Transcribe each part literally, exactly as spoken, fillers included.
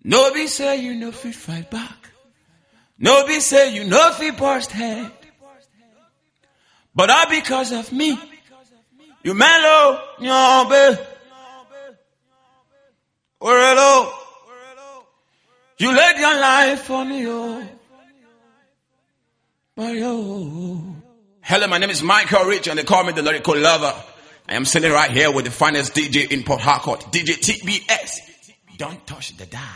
No be say you no fit fight back. No be say you no fit burst head. But all because of me. You mellow, nyombe. Orelo. You laid your life on me, oh. Oh. Hello, my name is Michael Rich and they call me the lyrical lover. I am sitting right here with the finest D J in Port Harcourt, D J T B S. Don't touch the dial.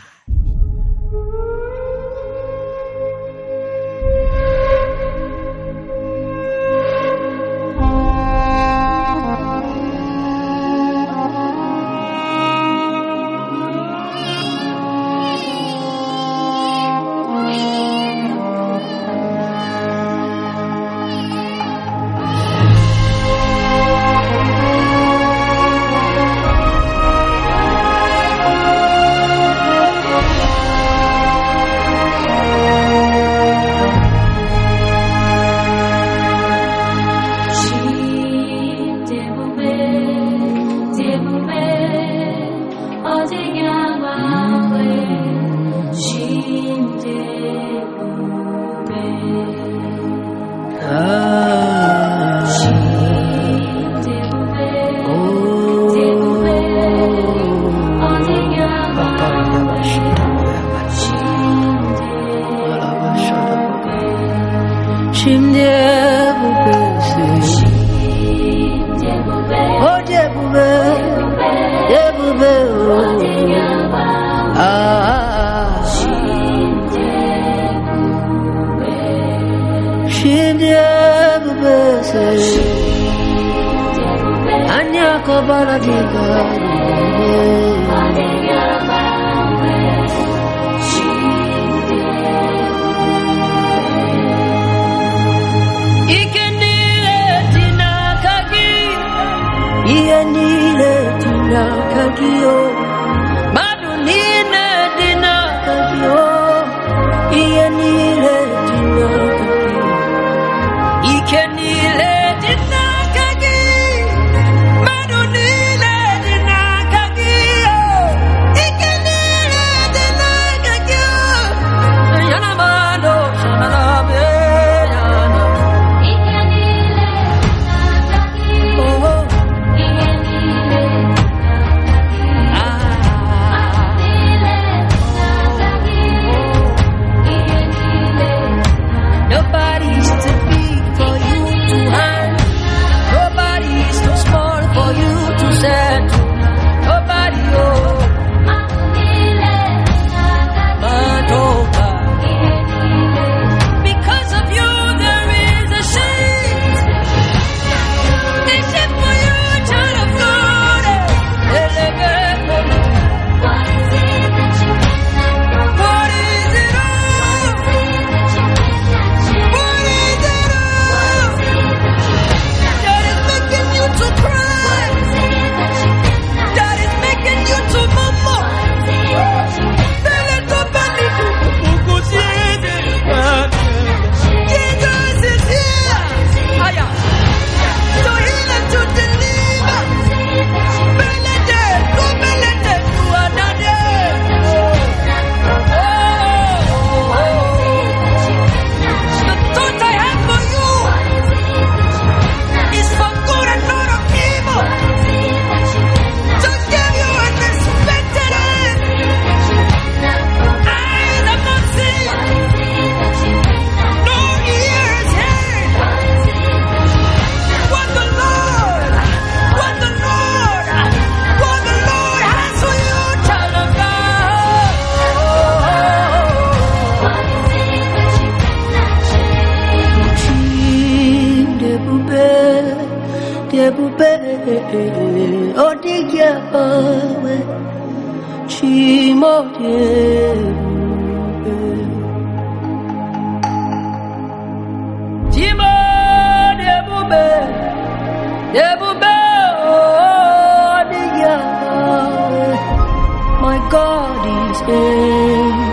My God is able.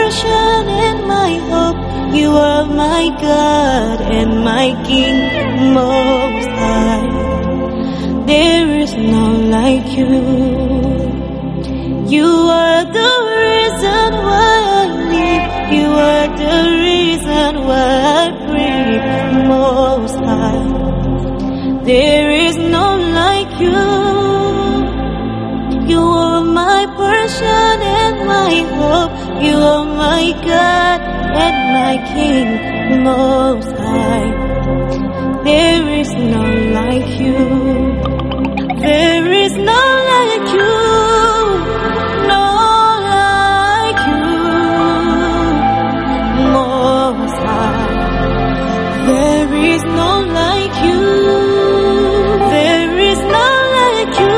portion and my hope. You are my God and my King most high. There is none like you. You are the reason why I live. You are the reason why I breathe most high. There is none like you. You are my portion and my hope. You are my God and my King most high. There is none like you. There is none like you. None like you most high. There is none like you. There is none like you.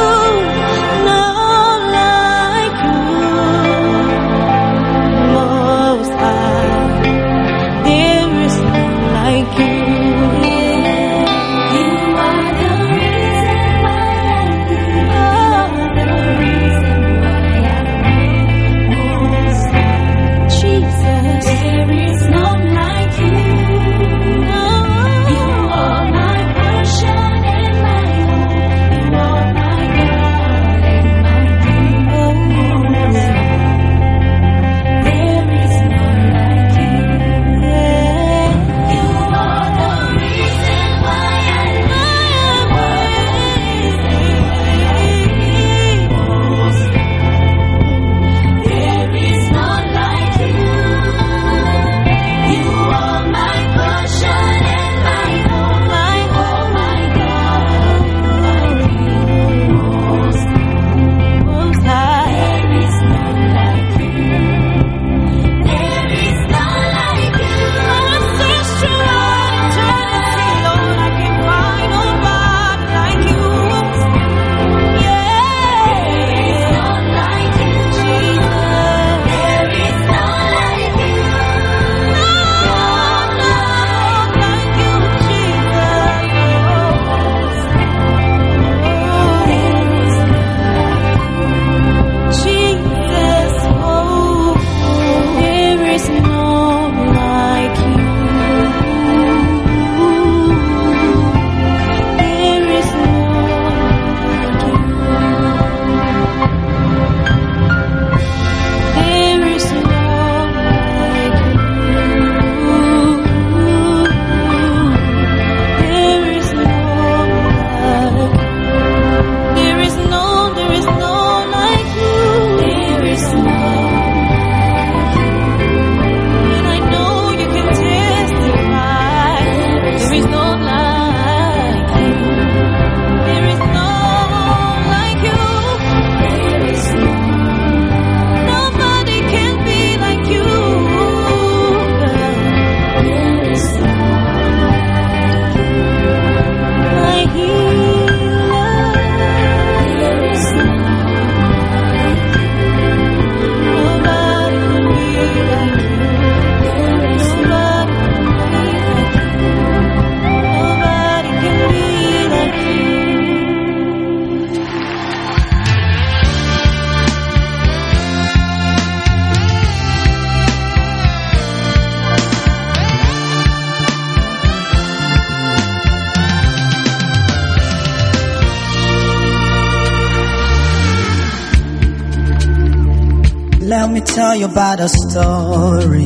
Let me tell you about a story.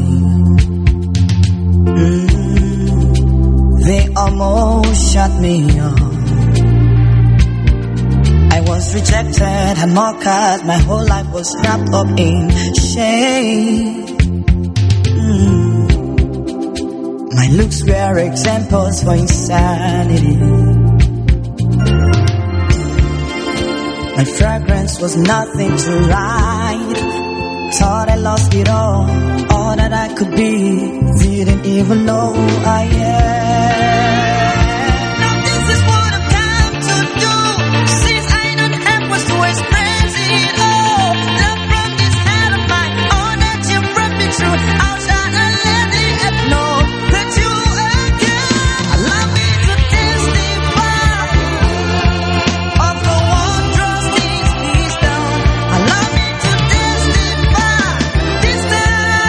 Mm, they almost shut me up. I was rejected and mocked. My whole life was wrapped up in shame. Mm, my looks were examples for insanity. My fragrance was nothing to ride. Thought I lost it all, all that I could be. Didn't even know I am. Now this is what I've come to do. Since I don't have words to express it all. Love from this heart of mine, all that you brought me through. I'll try to let it know that you are good. Allow me to testify of the wondrous things He's done. Allow me to testify this time.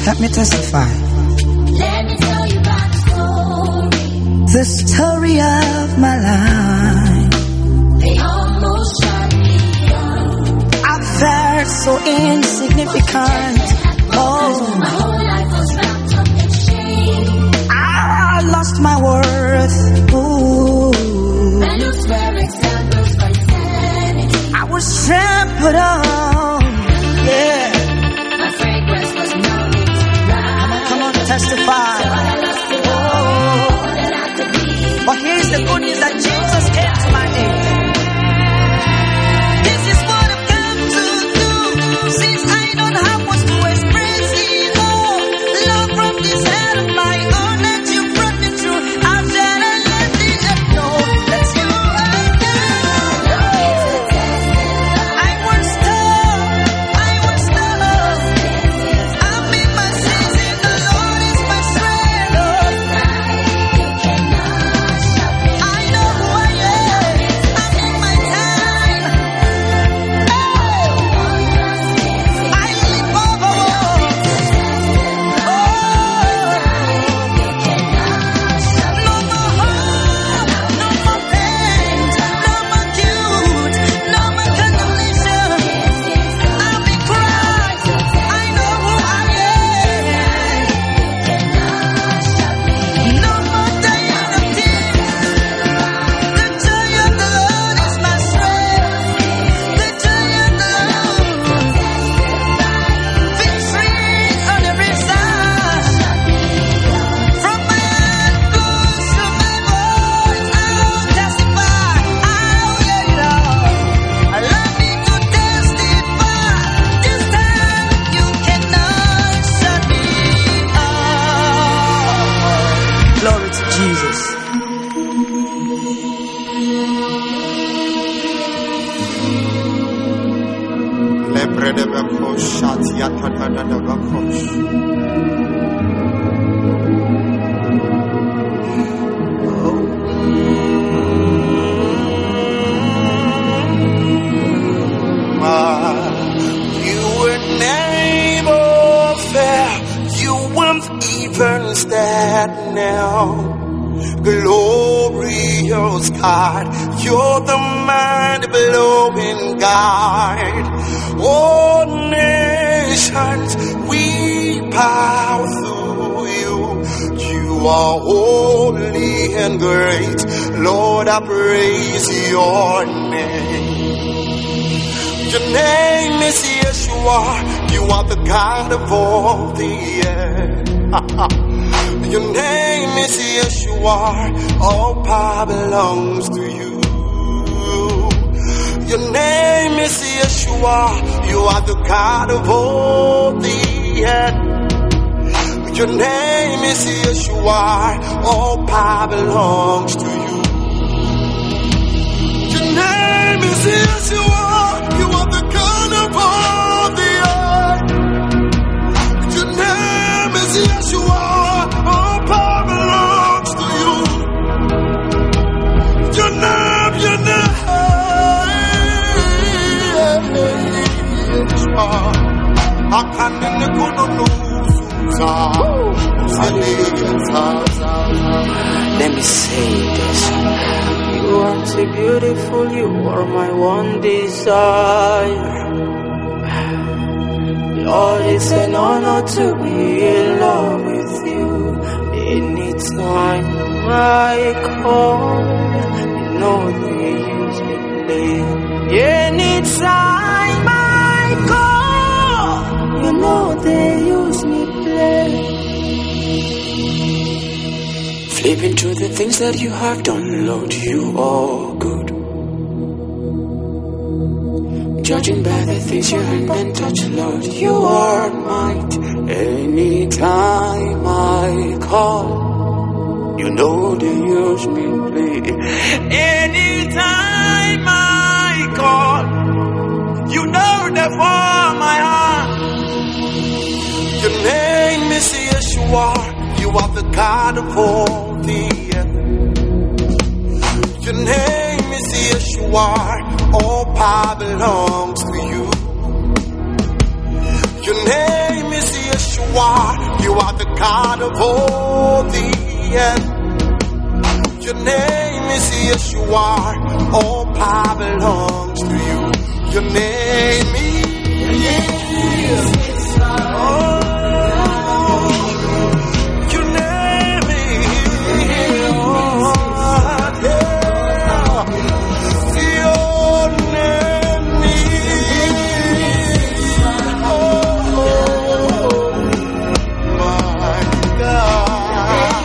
Let me testify. Let me tell you about the story. The story of my life. They almost shut me down. I felt so insignificant. Oh, My whole life was wrapped up in shame. I lost my worth. Ooh, And I swear examples for insanity. I was trampled on. Yeah, My fragrance was nothing to ride. come on, testify. So I lost it Oh, all that I could be. but here's the good news that Jesus came to my aid. This is what I've come to do. Since I don't have much to express it, oh, love from this head of my own that you brought me through. I'm gonna let the earth know that you are God. I was told, I was told, I'm in my season, the Lord is my strength. Oh, I know who I am. I'm in my time. I live over. Oh, no more harm, no more pain, no more guilt, no more condemnation. I'm in Christ. I know who I am. No more dying of tears. The joy of the Lord is my strength. The joy of the Lord. Victory on every side. From my heart goes to my voice. I'll testify. I'll let it out. Allow me to testify. This time you cannot shut me up. Glory to Jesus. You were never fair. You weren't even stand now. Glorious God, you're the mind-blowing God. All nations, we bow through you. You are holy and great. Lord, I praise your name. Your name is Yeshua. You are the God of all the earth. Your name is Yeshua. All power belongs to you. Your name is Yeshua. You are the God of all the earth. Your name is Yeshua. All power belongs to you. Your name is Yeshua. You are the God of all the earth. Your name is Yeshua. All power belongs to you. Your name, your name, Yeshua. I can't Let me say this. You are too beautiful, you are my one desire. Lord, it's an honor to be in love with you. Anytime I call, you know they use me play. Anytime I call, you know they use me play. Flipping through the things that you have done, Lord, you are good. Judging by the things you heard and touch, Lord, you are might. Anytime I call, you know they use me play. Anytime I call, you know they for my heart. Your name is Yeshua. You are the God of all the earth. Your name is Yeshua. All power belongs to you. Your name is Yeshua. Yeshua, you are the God of all the earth. Your name is Yeshua, all power belongs to you. Your name is, oh, your name is, oh, yeah. Your name is, oh, my God.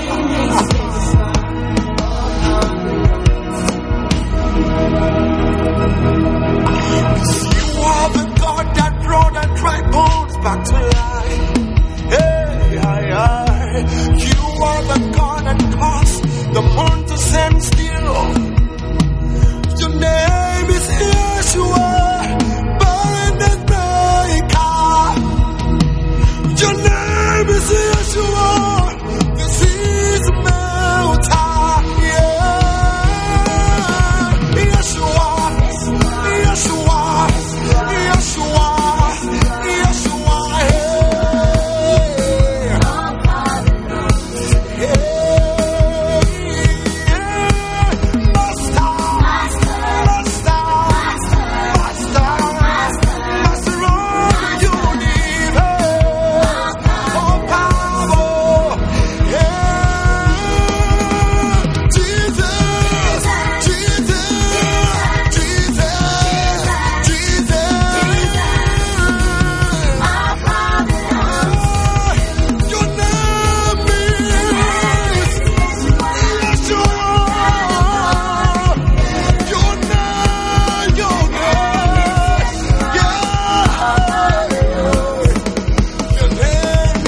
You are the God that brought the dry bones back to life. Hey, hey, hey. You are the God that caused the moon to stand still. Your name is Yeshua, burning maker. Your name is Yeshua, the seas melter. Yeah, Yeshua, Yeshua, Yeshua, Yeshua. Hey, hey, Master, Master, Master, Master of the universe, all power. Yeah, Jesus, Jesus, Jesus, Jesus. Your name is Yeshua. Your name, your name, yeah. Your name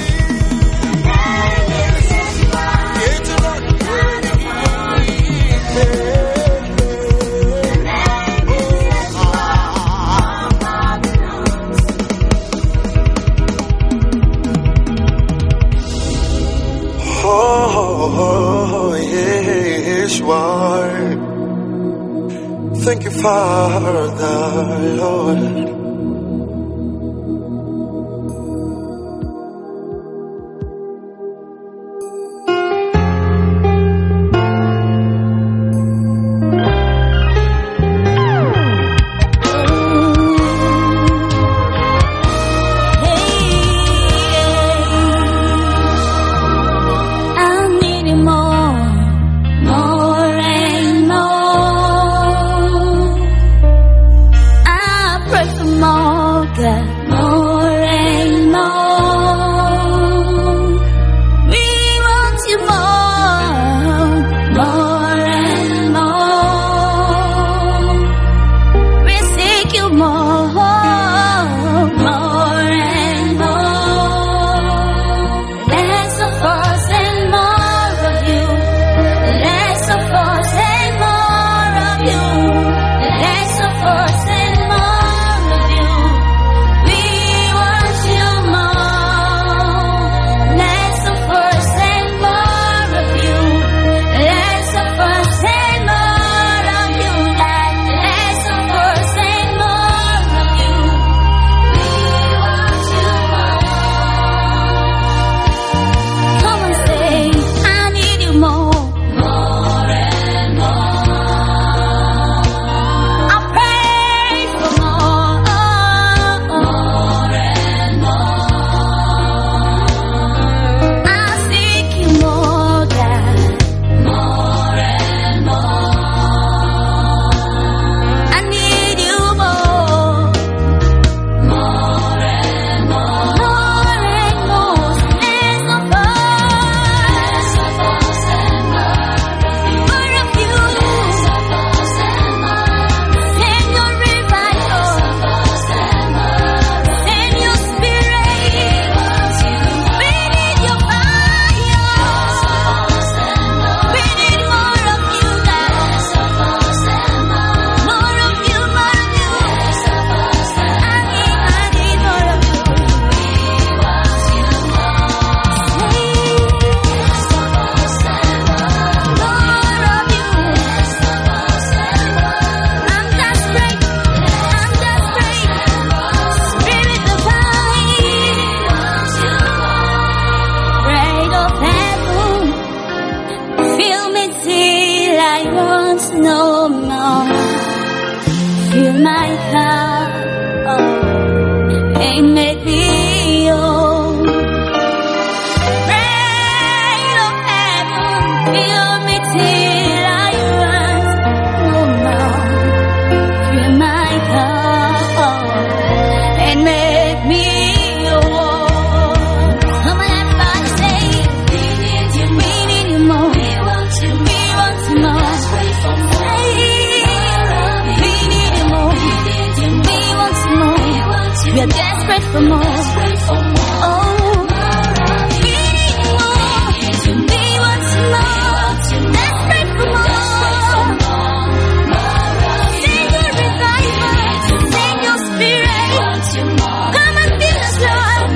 oh, Yeshua. Thank you, Father, Lord. I'm needing more, more and more. I pray for Fill my heart, oh, and make me yours. Rain of heaven, fill me till I rise no more. Fill my heart, oh, and make me yours. Come on, everybody say, we need you, we need you more. We want you, we want you more. Let's pray for more. We are desperate for more. Oh, we need more. We want more. Desperate for more. Send your revival. Send your spirit. Come and fill us, Lord.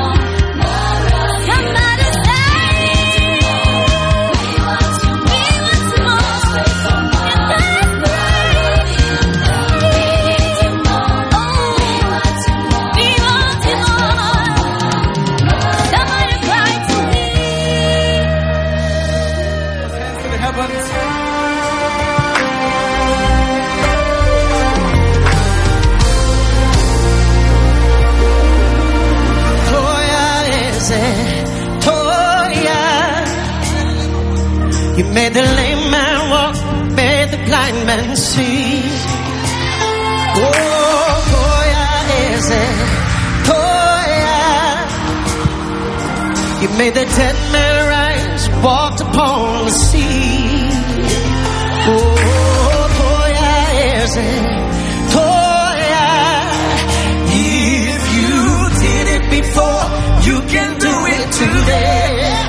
Somebody say, we want more. You made the lame man walk, made the blind man see. Oh, Toya ese, Toya. You made the dead man rise, walked upon the sea. Oh, Toya ese, Toya. If you did it before, you can do it today.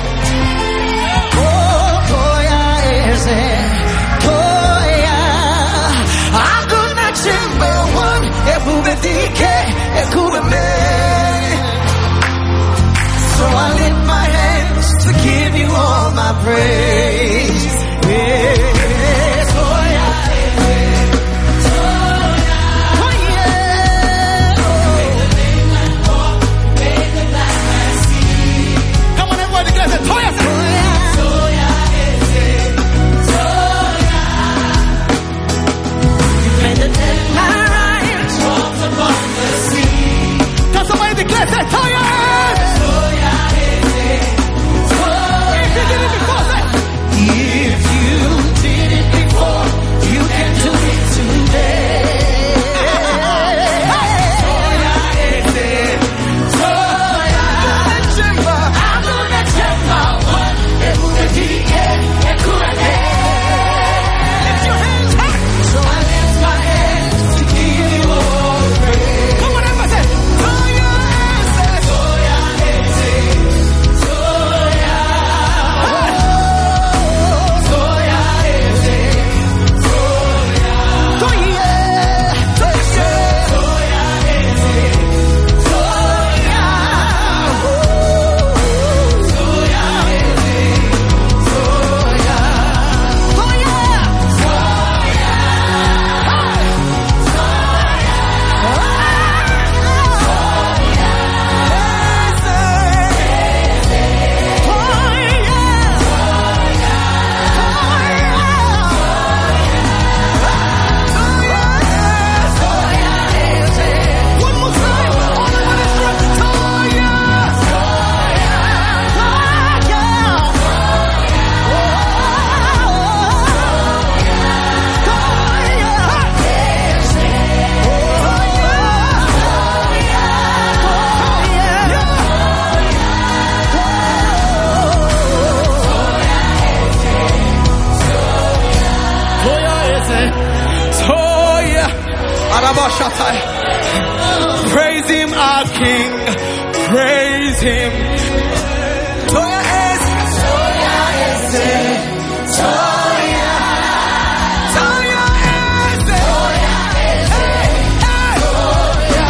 So I lift my hands to give you all my praise. Yes, oh yeah, oh yeah, oh yeah. Come on, everybody, declare that. Oh yeah, oh yeah. You made the dead man rise, walked upon the sea. Can somebody declare that? Oh yeah. Praise him, our King. Praise him. Toya is, Toya is, Toya. Toya is, Toya is, Toya.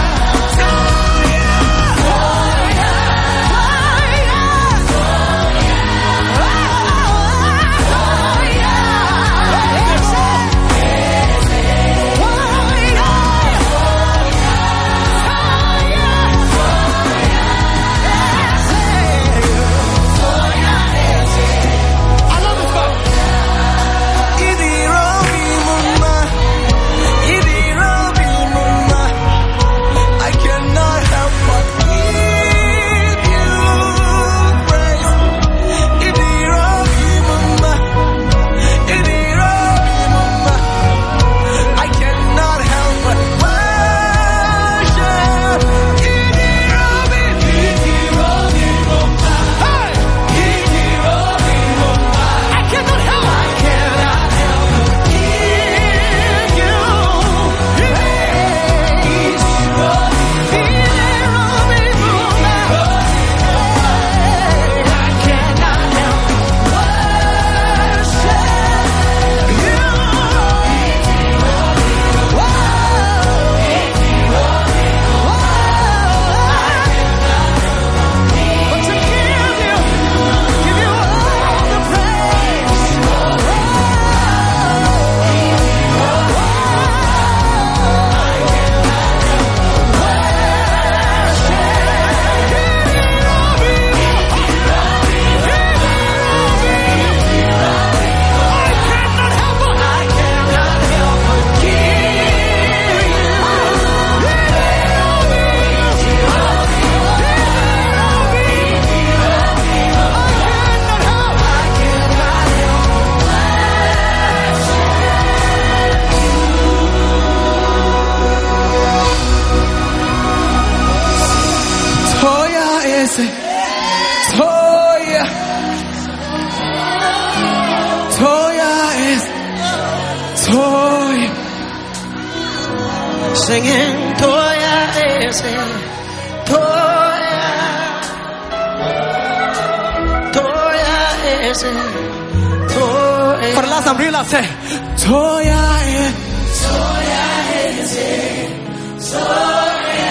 singing Toya Ese, Toya, Toya Ese, Toya. For the last time, real loud, say Toya Ese, Toya Ese, Toya.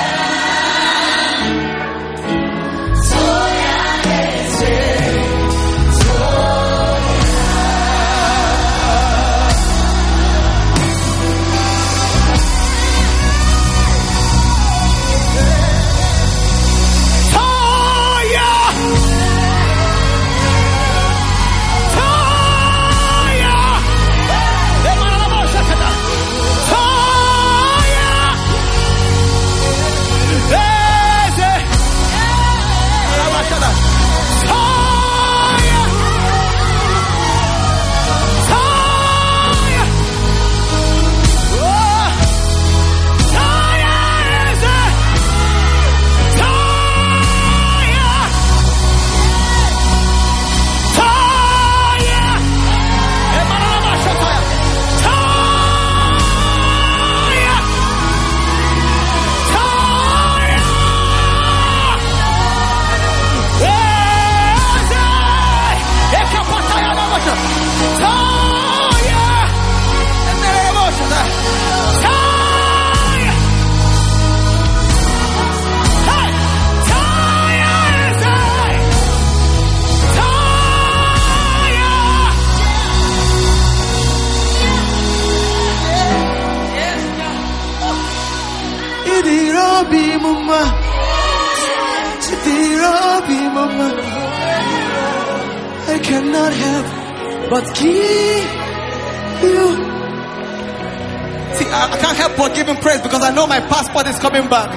I cannot help but give you. See, I, I can't help but give him praise because I know my passport is coming back.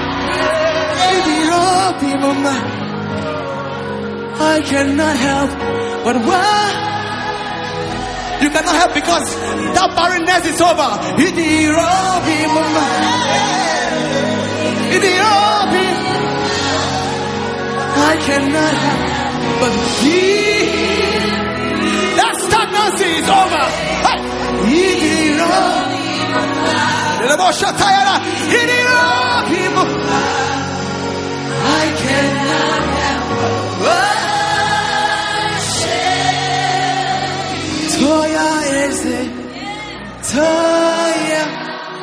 I cannot help but what? You cannot help because that barrenness is over. I cannot help but give. That stagnancy is over. Hey. I cannot help but worship. Toya is it? Toya.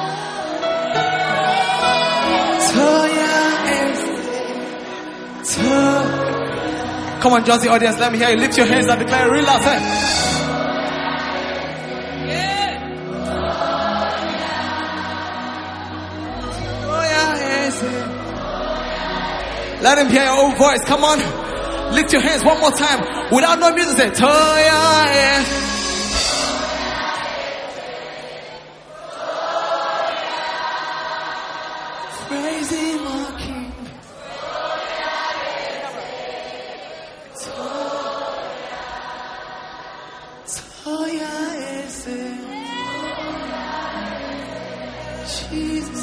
Toya is it? Toya. Come on, Josie audience, let me hear you. Lift your hands and declare real loud. Say. Let him hear your own voice. Come on. Lift your hands one more time. Without no music, say, Toya, yeah. Praise him, our King. Toya, is it? Jesus.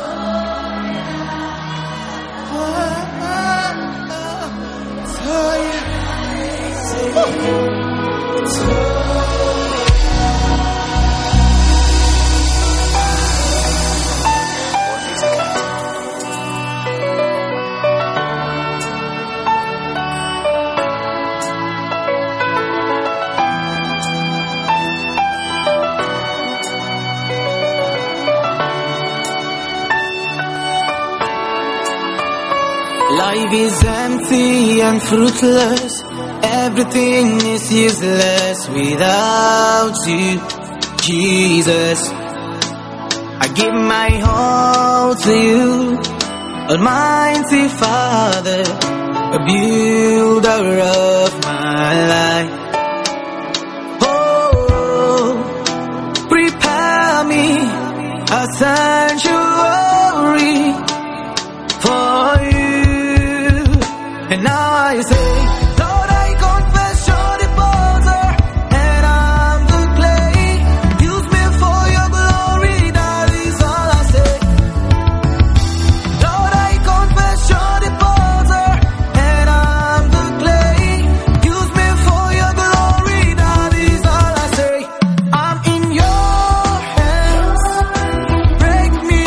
Life is empty and fruitless. Everything is useless without you, Jesus. I give my all to you, Almighty Father, a builder of my life. Oh, prepare me a sanctuary for you. And now I say, Lord, I confess you're the potter and I'm the clay. Use me for your glory, that is all I say. Lord, I confess you're the potter and I'm the clay. Use me for your glory, that is all I say. I'm in your hands. Break me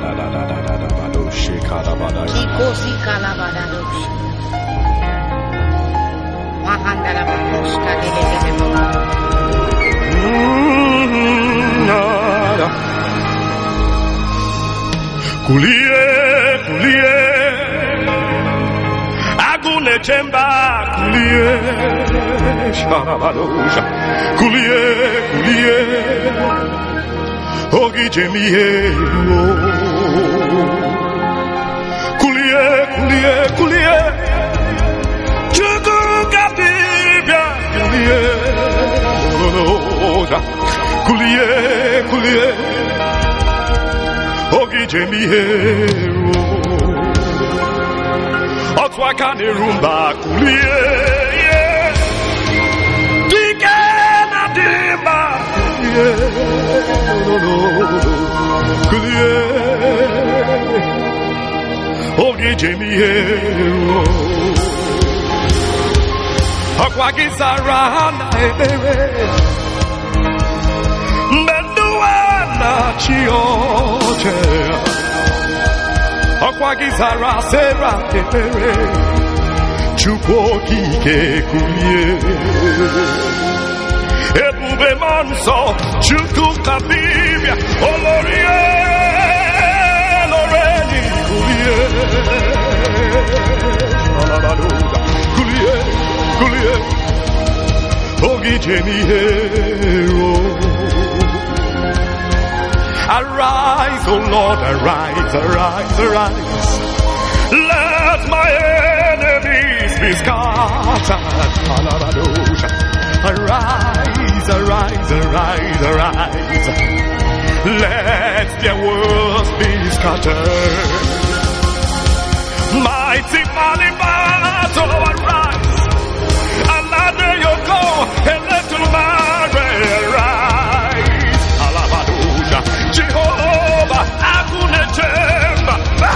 Kikosi kalabadadoshi. Mahandala bakoska delelele. Kulie, kulie, agune chemba, kulie, sharabadosha, kulie, kulie, ogi jemie, kulie, kulie, kulie, chuku kapibia, kulie, kulie, kulie. Ogi Jemi hero Otwa kane rumba kulie yeah. Dike na dimba yeah. No no no kulie Ogi Jemi hero Akwa kisara na ebere na chioche Akwa gizara sera kepere Chukwo kike kulie Ebube manso Chukwu kabibia Olorie Loreni kulie Kulie Kulie Ogi Jemi hero Arise, O Lord, arise, arise, arise. Let my enemies be scattered. Arise, arise, arise, arise. Let their words be scattered. Mighty man in battle, arise. Another yoko, and little man arise. Jehovah, akune chemba.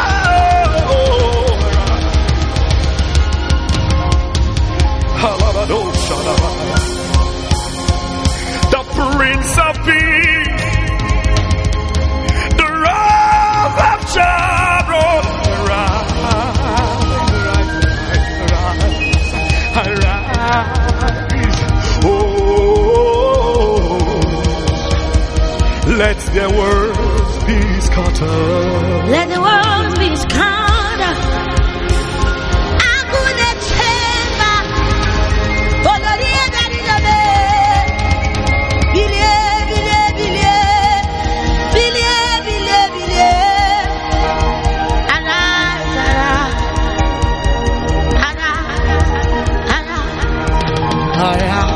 The Prince of Peace, the Rose of Sharon, arise, arise, arise. Oh, let their words be scattered. Let the world be scattered. Akune chemba. Olorie dalilobe. Bilie, bilie, bilie. Bilie, bilie, bilie. Arise, arise. Arise, arise. Arise.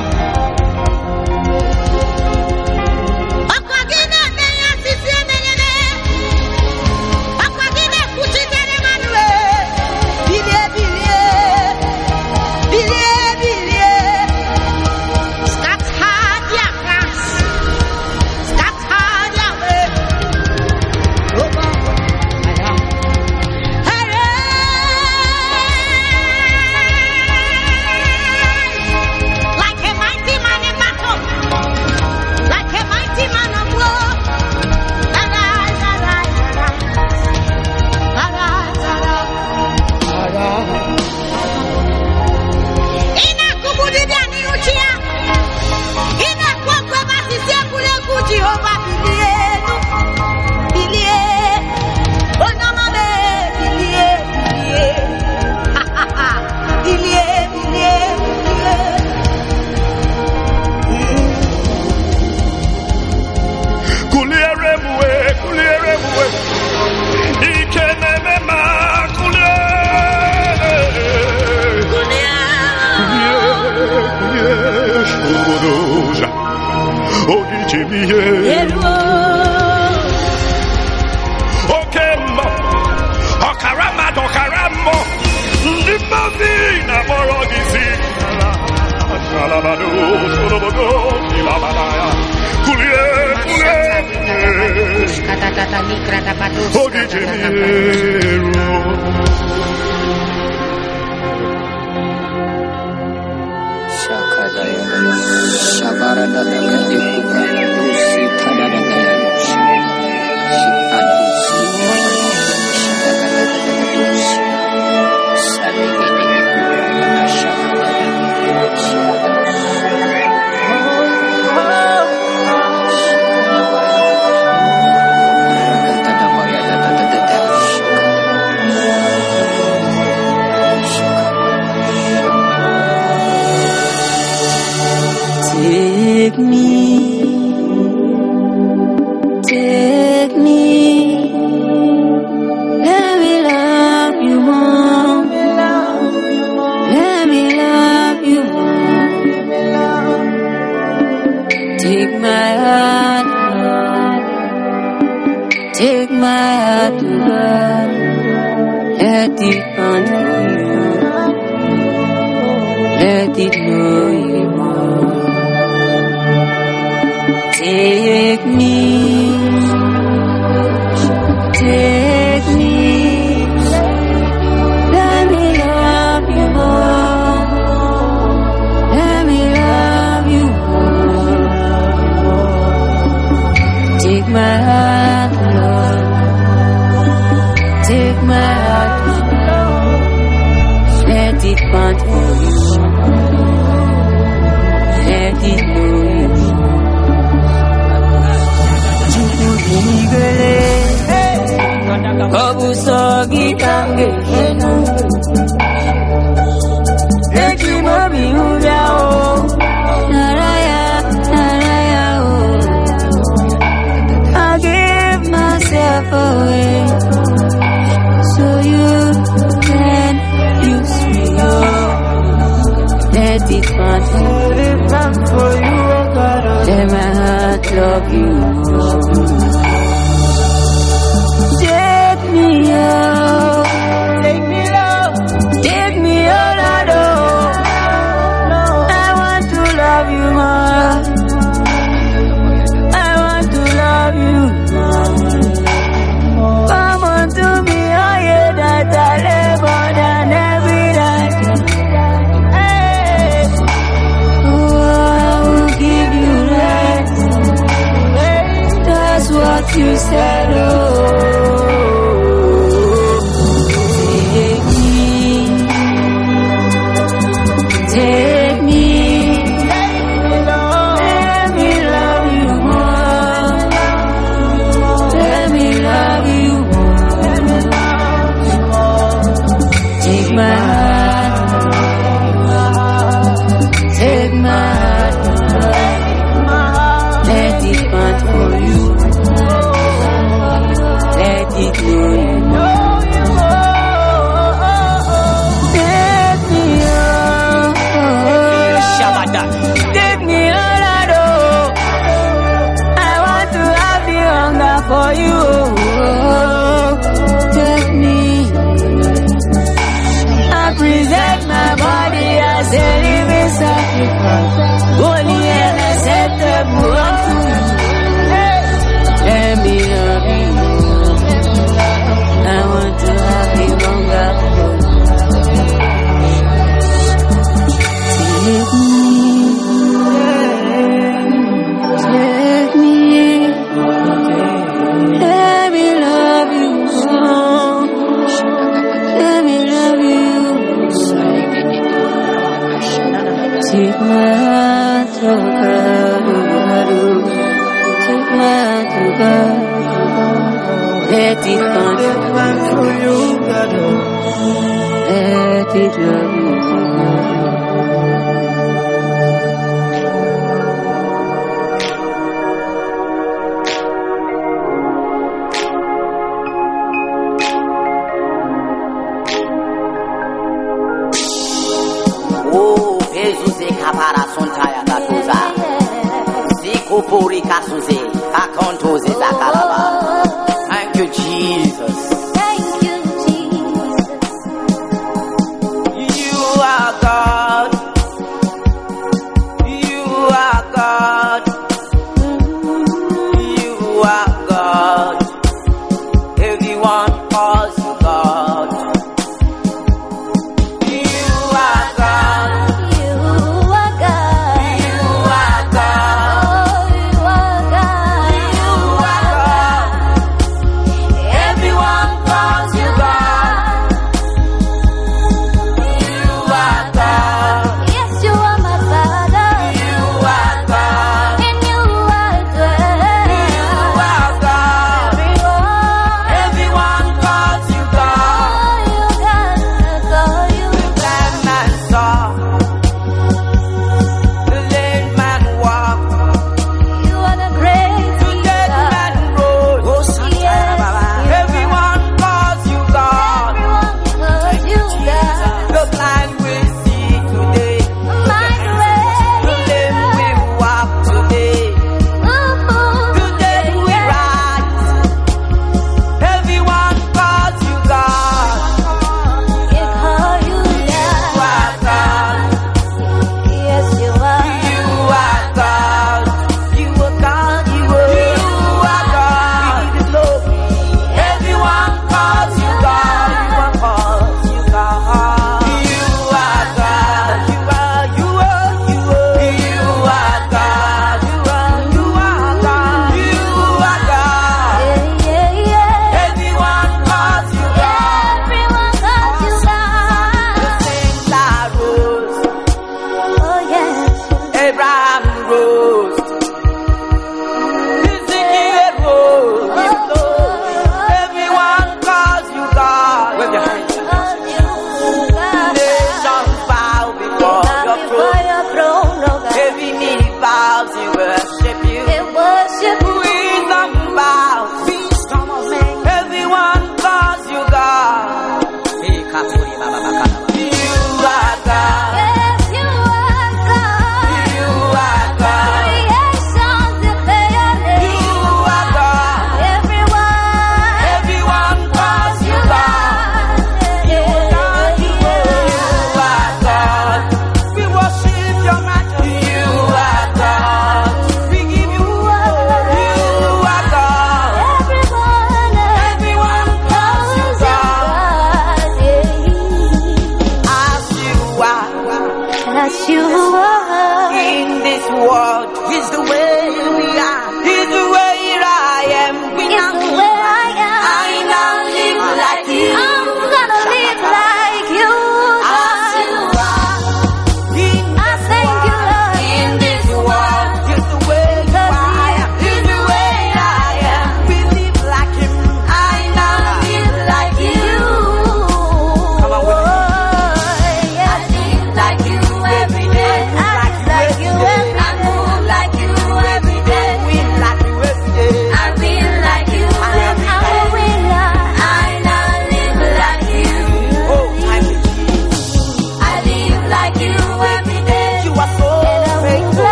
Shakadaya, heart to God. Let it find you. Let it know you more. Take me, take me. Let me love you more. Let me love you more. Take my heart, Lord. Take my heart, Lord. Let it find you. Let it know you. Kobu sogi kange henu Eki mobi uja o Naraya, naraya o I give myself away So you can use me oh. Let it find for you Let my heart love you Take me out, take me low, take me all I know. I want to love you more. I want to love you more. Come on to me, oh yeah, that I live more than every night. Hey. Oh, I will give you rest. That's what you said, oh. Take me, let me love you more. Let me love you more. Take my heart, take my heart. Let it find for you. Let it know you. Take me all I know. I want to have the hunger for you. Take me. I present my body as a living sacrifice, holy and acceptable unto you. Let me love you. I want to have the hunger for you. Take me. Take me, let me love you more. Let me love you. Take my heart, oh God, oh God, oh. Take my heart, oh God. Let it find for you, God, oh. Let it love you. Thank you, Jesus. Thank you, Jesus. You are God. You are God. You are God. Everyone calls you God. You are God. You are God. You are God. Oh, you are God. You are God. Everyone calls you God. You are God. Yes, you are my Father. You are God. And you are good. You are God. Everyone. Everyone calls you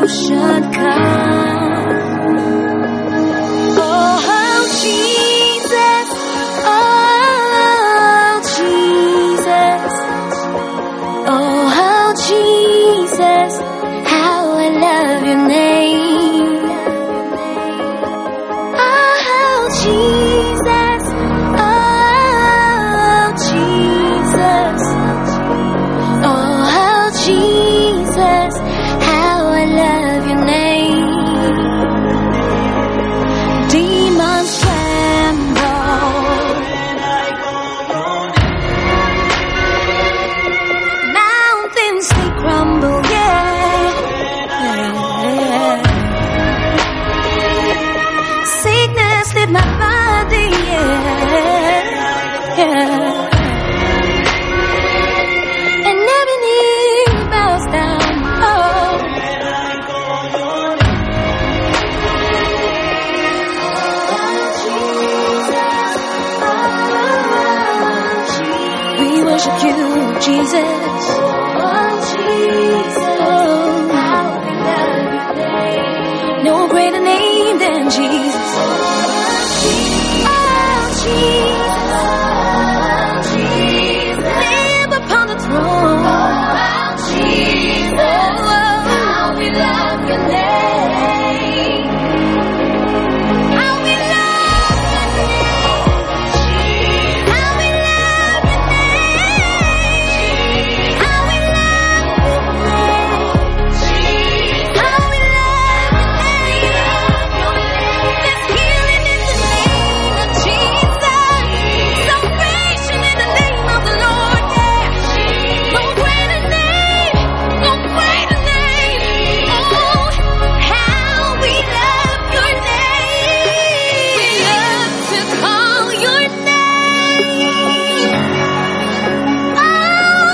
should come. Oh, how Jesus, oh, Jesus, oh, how Jesus, how I love your name. Oh, how Jesus, oh, Jesus, oh, how Jesus, how I love your name. Demons tremble, mountains they crumble, yeah, yeah. Sickness leave my body, yeah, yeah. And every knee bows down, oh. We worship you, Jesus. Oh, Jesus. Oh, how we love your name. No greater name than Jesus. Oh, Jesus. Oh, Jesus. Live upon the throne. Oh, Jesus. Oh, how we love your name. How we love your name. How we love your name. How we love your name. How we love your name. There's healing in the name of Jesus. Salvation in the name of the Lord, yeah. No greater name, no greater name. Oh, how we love your name. We love to call your name. Oh,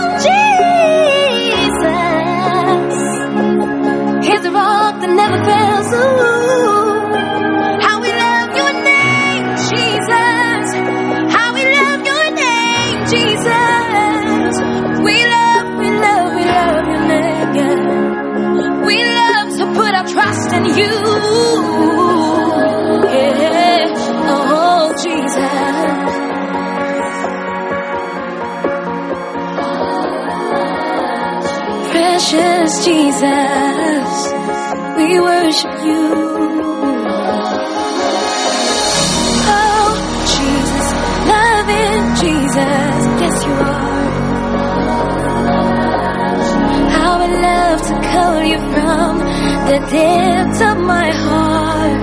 Jesus. Here's the rock that never fails. Ooh, how we love your name, Jesus. How we love your name, Jesus. We love, we love, we love your name, yeah. We love to put our trust in you, yeah. Oh, Jesus. Precious Jesus, we worship you. Oh, Jesus, loving Jesus, yes you are. How I love to call you from the depths of my heart.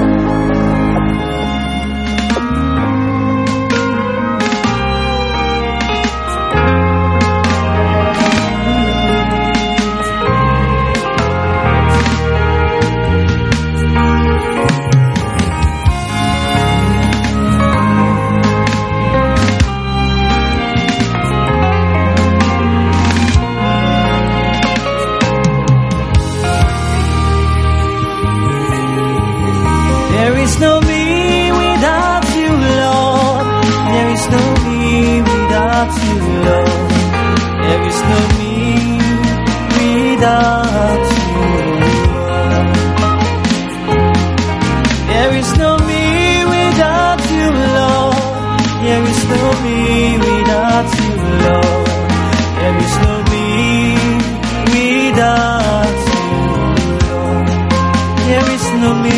There is no me without you, Lord. There is no me without you, Lord. There is no me without you, Lord. There is no me without you, Lord. There is no me without you, Lord. There is no me without you, Lord. There is no me.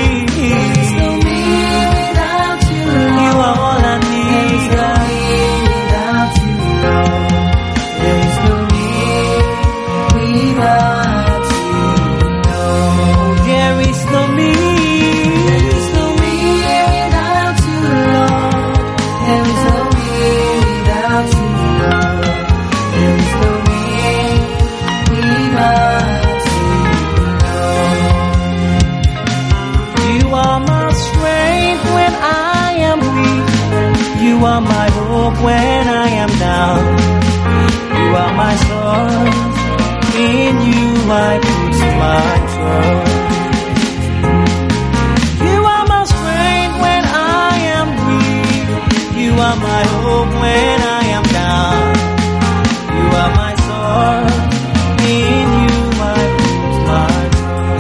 You are my hope when I am down. You are my source. In you I put my trust. You are my strength when I am weak. You are my hope when I am down. You are my source. In you I put my trust.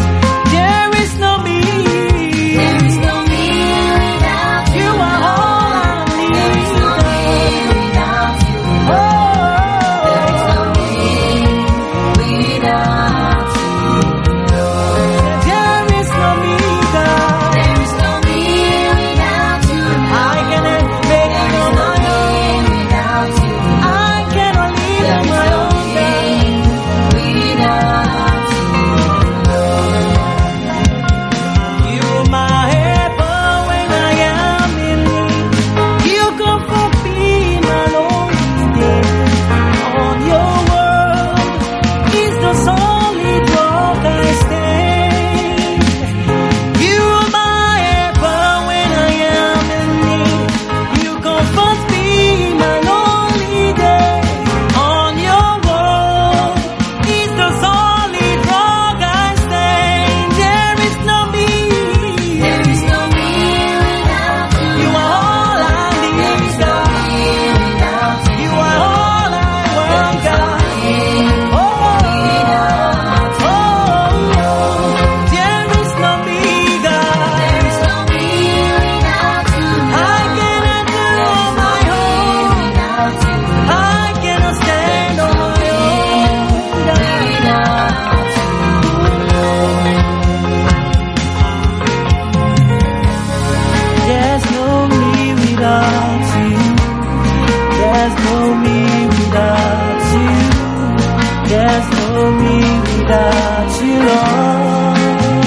you, Lord.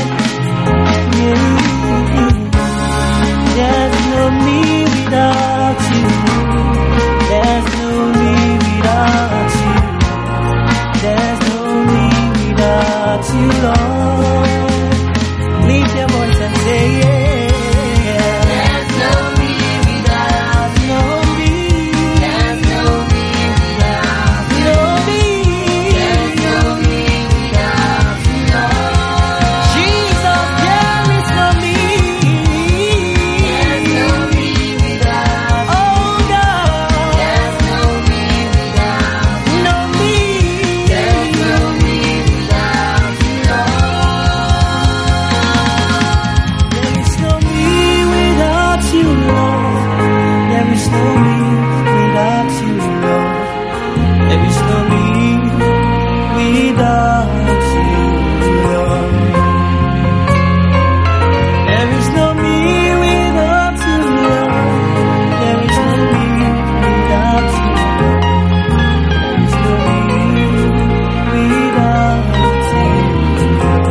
Yeah. There's no me without you. There's no me without you. There's no me without you, Lord. Lift your voice and say, yeah. There's no me without no me. There's no me without no me. There's no me without you, Lord. Jesus, there is no me. There's no me without. Oh God. There's no me without no me. There's no me without you, Lord. There is no me without you, Lord. There is no me without you, Lord. There is no me without you, Lord. There is no me without you, Lord. There is no me without you, Lord. There is no me without you, Lord.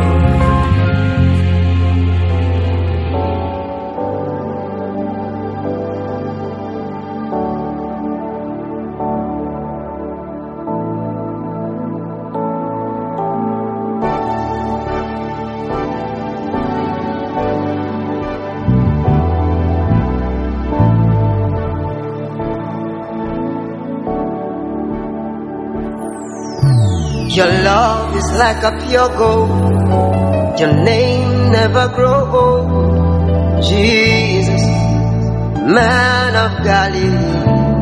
Your love is like a pure gold. Your name never grows old. Jesus, man of Galilee,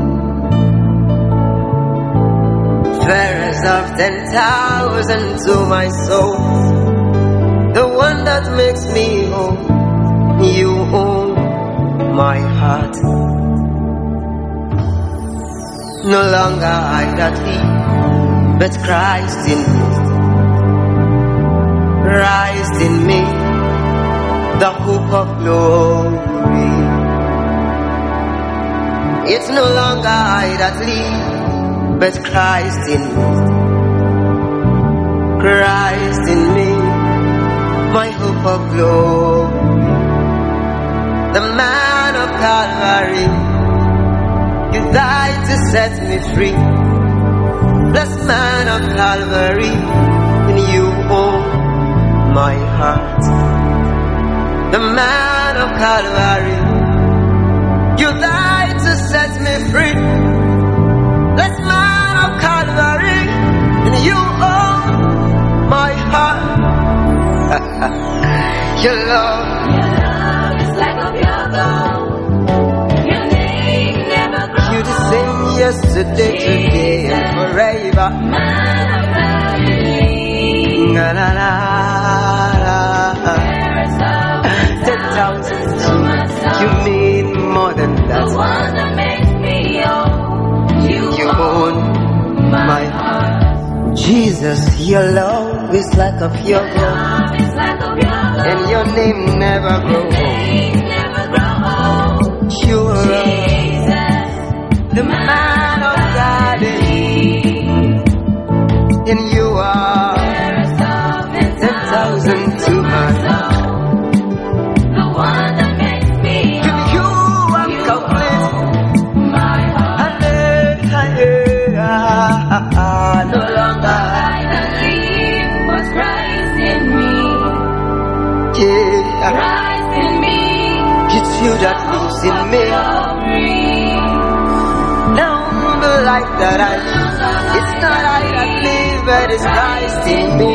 fairest of ten thousand to my soul, the one that makes me whole. You own my heart. No longer I that live, but Christ in me, Christ in me, the hope of glory. It's no longer I that live, but Christ in me, Christ in me, my hope of glory. The man of Calvary, you died to set me free. Blessed man of Calvary, and you own my heart. The man of Calvary, you died to set me free. Blessed man of Calvary, and you own my heart. Your love, your love is like a pure gold. Your name never grows. You the same yesterday, today, and forever. Man of Galilee, na na na na. Ten thousand to you mean more than that. The one that makes me own. You, you own my heart. Jesus, your love is like a pure gold, and your name never grows old. You are the man of Galilee, and you are ten thousand to my soul. The one that makes me whole. In you I'm complete. My heart. No longer I that live, but Christ in me. Yeah. Christ in me. It's you that lives in me. Now the life that I live, it's not I that live, but it's Christ in me.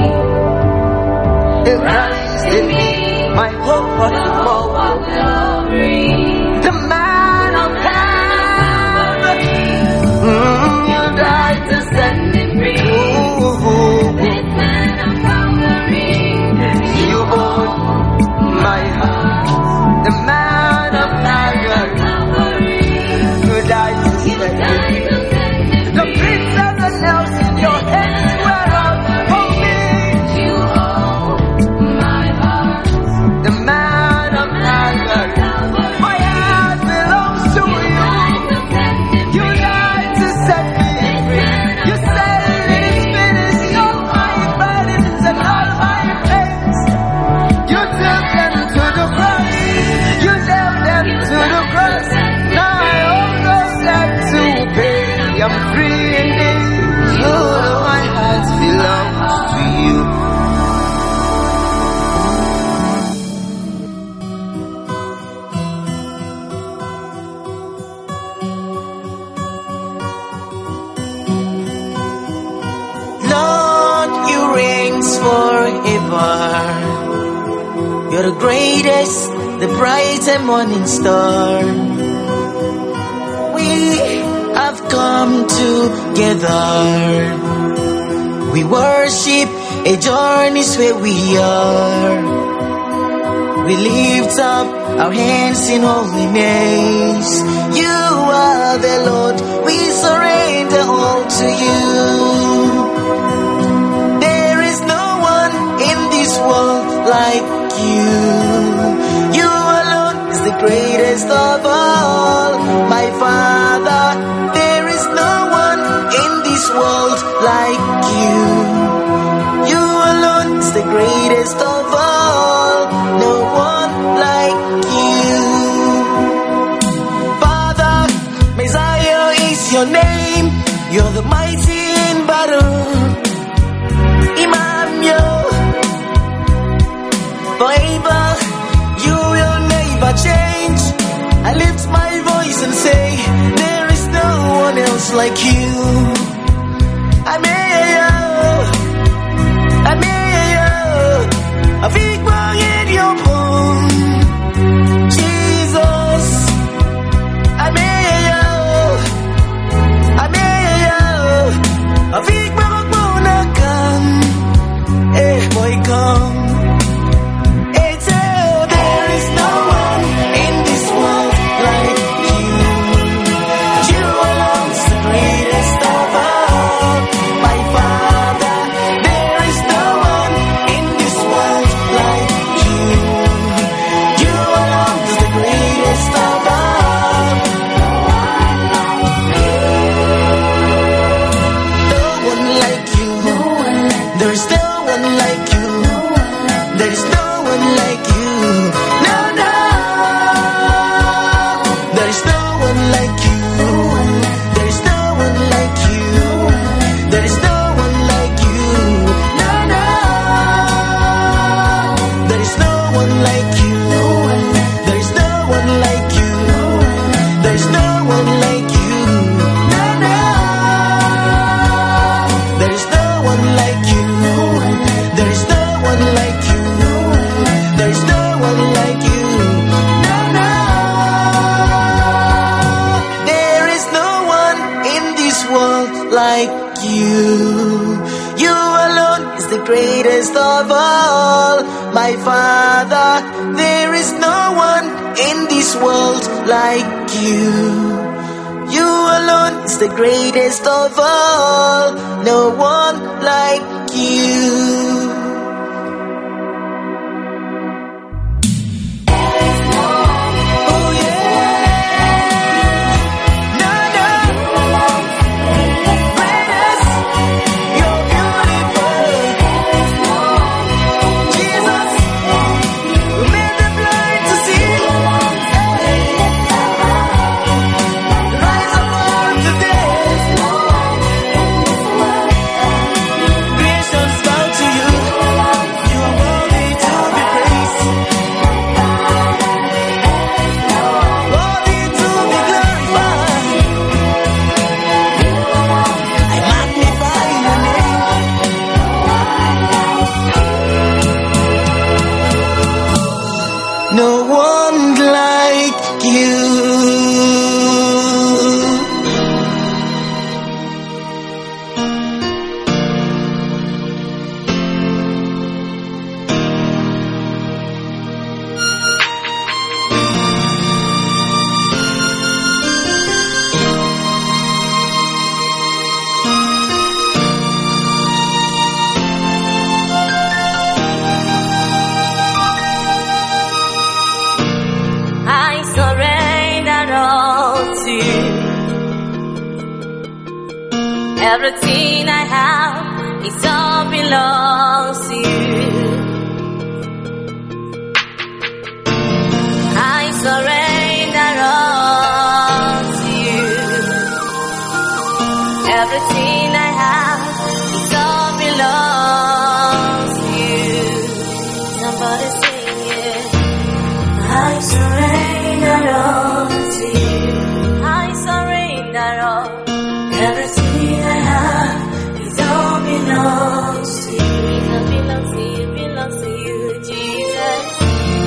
The Christ in me, my hope for tomorrow. The man of Calvary, mm, you died to set me free. Ooh. This man of Calvary, you own my heart. The man of Calvary, who died to set me free. The prince of the nails in your hands were out for me. You own my heart. The man of Calvary. You're the greatest, the bright and morning star. We have come together. We worship, a journey's where we are. We lift up our hands in holiness. You are the Lord, we surrender all to you. There is no one in this world like you. You alone is the greatest of all. My Father, there is no one in this world like you. You alone is the greatest of all. No one like you. Father, Messiah is your name. You're the mighty in battle. Emmanuel, forever you will never change. I lift my voice and say, there is no one else like you. Amen. Amen. A big bang in your home, Jesus. Amen. Amen. A big bang gonna come. Eh, boy, come. Eh, tell there is no one in this world like you. You alone is the greatest of all. My Father, there is no one in this world like you. You alone is the greatest of all. No one like you. There is no one like you. There is no one like you. No, no. There is no one like you. There is no one like you. There is no one like you. No, no. There is no one like you. There is no one like you. There is no one like you. No, no. There is no one like you. There is no one like you. There is no one like you. No, no. There is no one in this world like you. You alone is the greatest of all. My Father, there is no one in this world like you. You alone is the greatest of all. No one like you. Oh yeah. No, no. Greatest. You're beautiful. Jesus, who made the blind to see. Rise above the dead. Creations bow to you. You are worthy to be praised. Worthy to be glorified. I magnify your name. No one like you. I surrender all to you. Everything I have, it all belongs to you. I surrender all to you. Everything I have, it all belongs to you. Somebody sing it. I surrender all to you. I surrender all. Everything I have, it all belongs to you. It all belongs to you, belongs to you, Jesus.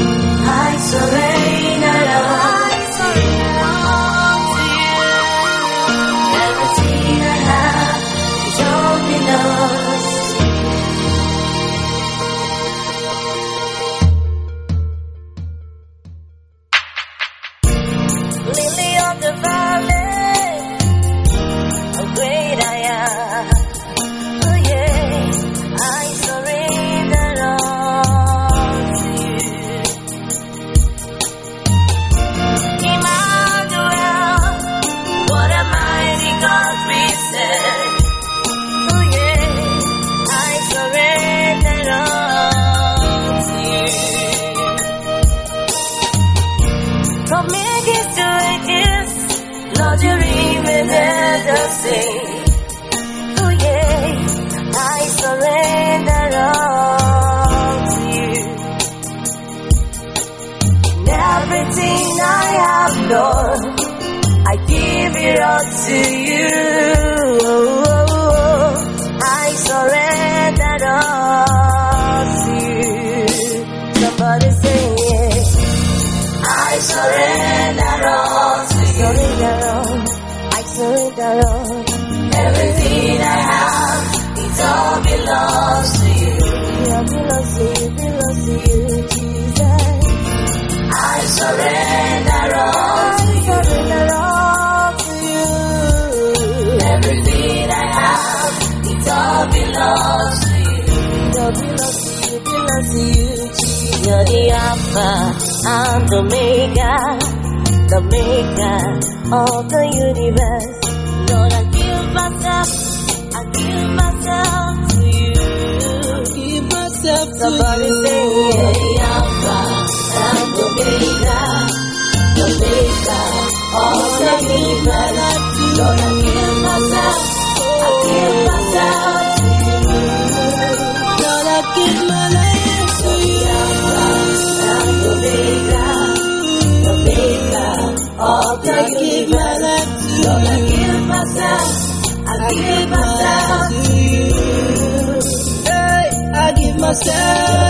belongs to you, belongs to you, Jesus. I surrender all to you. Surrender all to you. Everything I have, it all belongs to you. It all belongs to you, belongs to you, Jesus. You're the Alpha and the Omega, the maker of the universe. Lord, I give myself, I give myself to you. Give myself to Somebody you. Say, you're the Alpha and the Omega, the maker of the universe. Lord, I give myself, I give myself to you. Lord, I give my life to you. And the Omega, the maker of the universe. Lord, I give myself, I give myself to you. Hey, I give myself.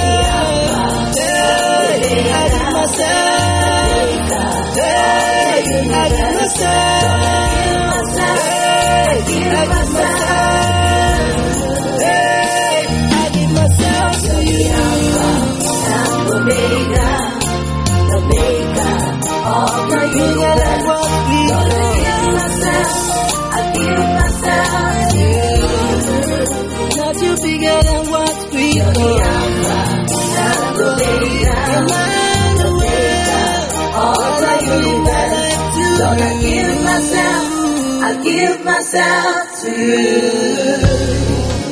Hey, I give myself. Hey, I give myself. Hey, I give myself. Hey, I give myself to you. And the maker, the maker of the universe. Lord, I give myself, I give myself to you. Not you bigger than what we know. You're the Alpha and the Omega, the maker of the universe. Lord, I give myself, I give myself to you.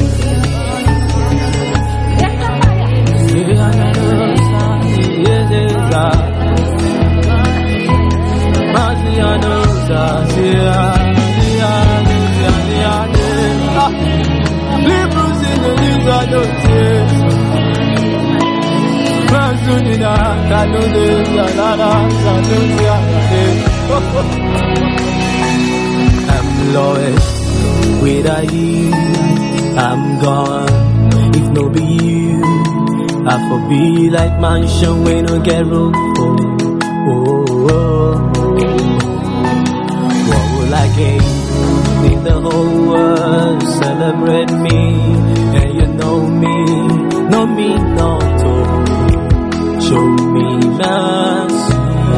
I'm lost without you, I'm gone. If no be you, I for be like mansion we no get room for. Oh, oh, oh. What will I gain if the whole world celebrate me? And you know me, know me not oh. Show me mercy,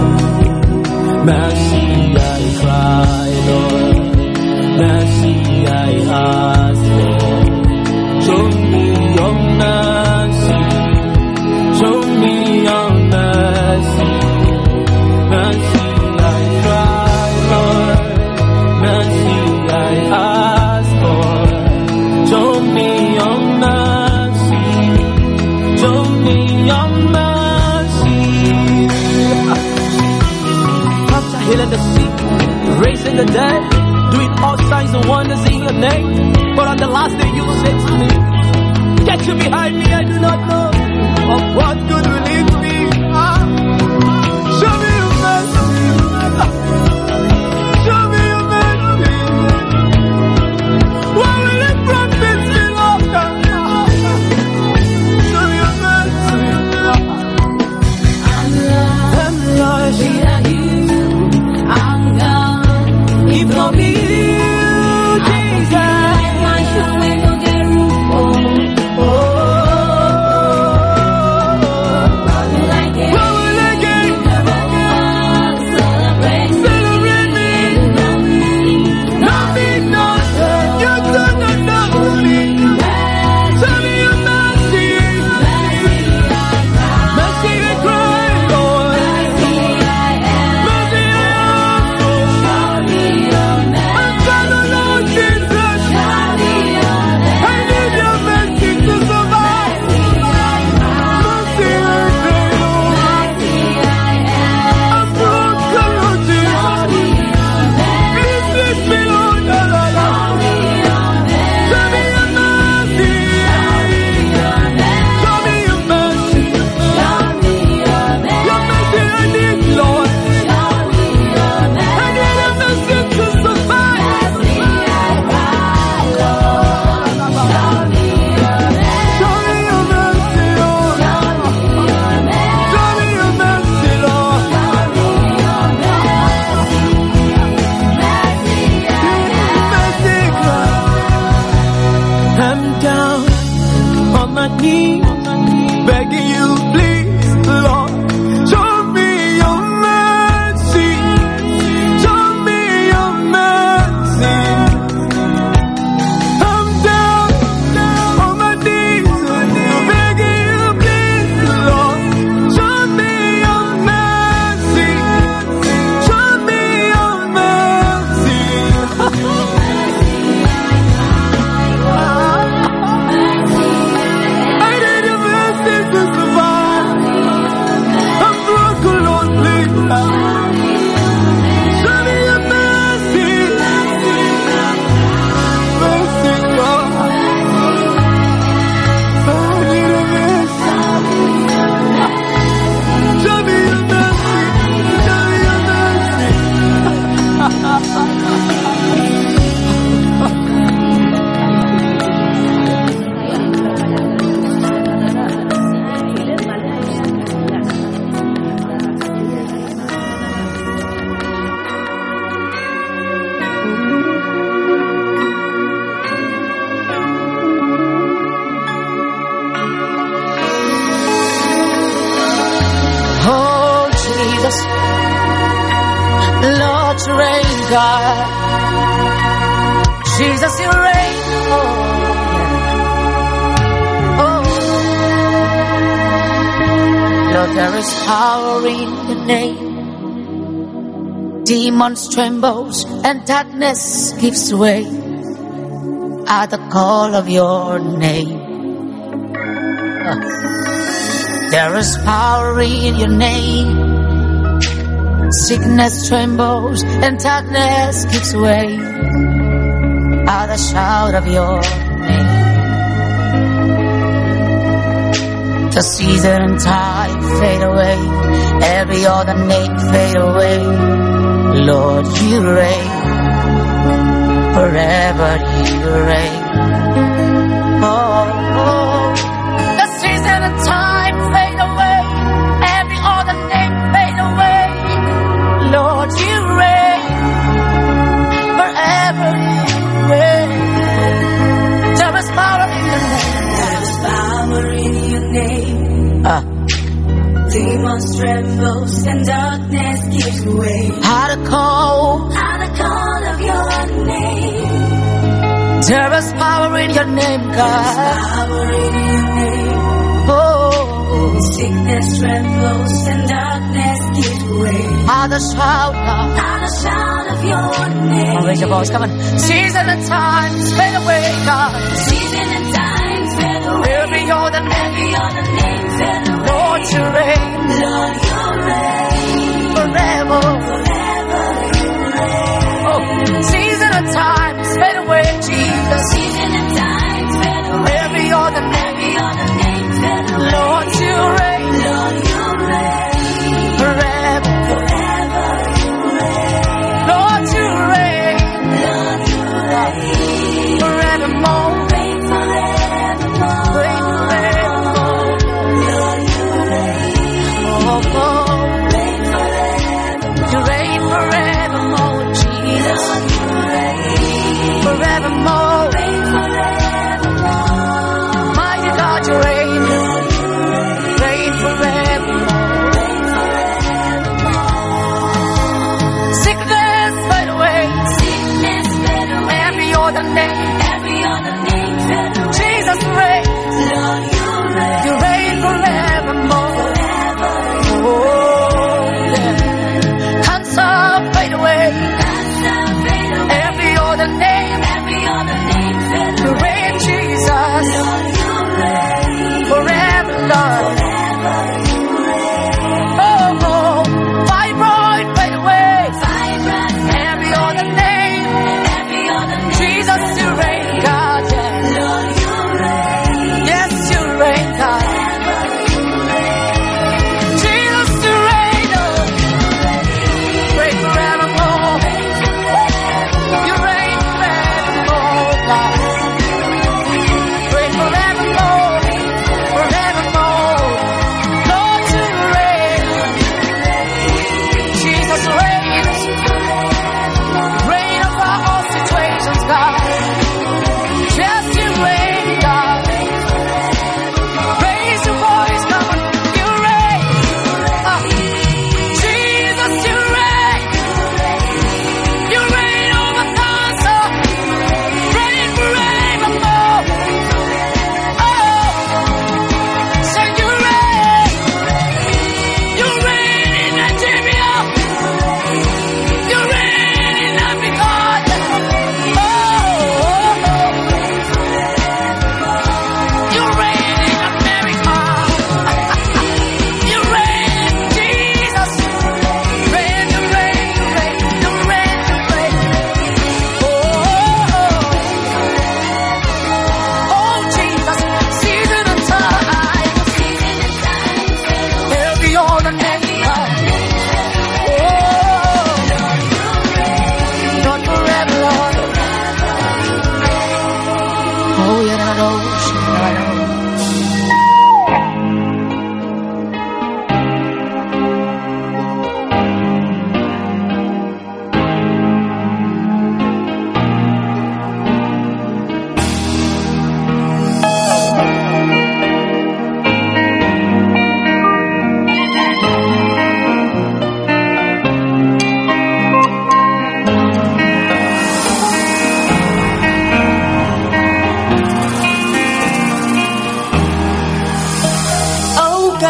mercy I cry, Lord. Mercy I ask, Lord. Show me your mercy, show me your mercy. Mercy I cry, Lord. Mercy I ask, Lord. Show me your mercy, show me your mercy. After healing the sick, raising the dead, doing all signs and wonders in your name. But on the last day you will say to me, get you behind me, I do not know of what good will it be. Ah. Show me your mercy, show me your mercy. What will it profit me, Lord? Show me your mercy. I'm lost without you, I'm gone. If not be you, Jesus, my show ain't no get room for. God. Jesus, you reign. Oh, yeah. Oh, Lord, there is power in your name. Demons trembles and darkness gives way at the call of your name. Uh, there is power in your name. Sickness trembles and darkness gives way at the shout of your name. The season and time fade away, every other name fade away. Lord, you reign, forever you reign. Oh, oh. The season and time fade away, every other name fade away. Lord, you reign, forever you reign. There is power in your name. There is power in your name. Ah. Demons trembles and darkness gives way. How to call, How the call of your name. there is power in your name, God. Power in your name. Oh, Sickness trembles and darkness gives way. how to shout, God. How the shout of your name. Come on, raise your voice, come on. Season and times fade away, God. Season and time fade away. Every other name, Every other name fade away. Lord, you reign, Lord, you reign. forever. Forever you reign. Oh, season and times fade away, Jesus. Season and time fade away. Every other name, Every other name fade away. Lord, you reign, Lord, you reign. forever. Forever you reign. Lord, you reign, Lord, you reign. forevermore. Reign forevermore. Reign forevermore. Lord,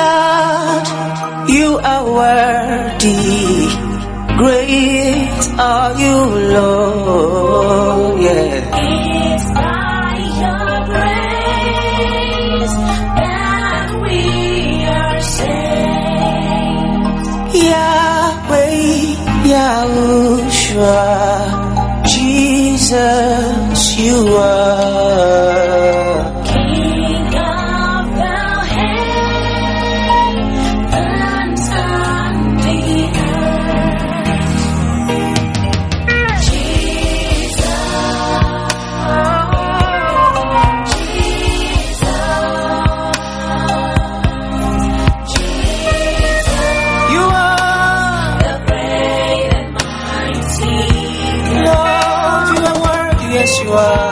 God, you are worthy. Great are you, Lord. Yeah. It's by your grace that we are saved. Yahweh, Yahushua, Jesus, you are King of the heavens and the earth. Jesus, Jesus, you are the great and mighty Lord, you are worthy, yes you are.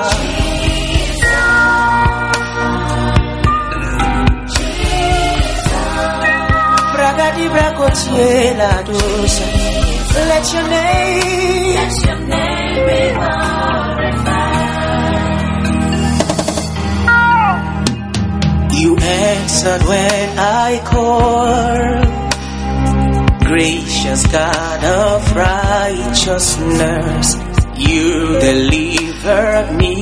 Bragadi brakotiela dosa. Let your name, Let your name be glorified. you answered when I called. Gracious God of righteousness, you delivered me.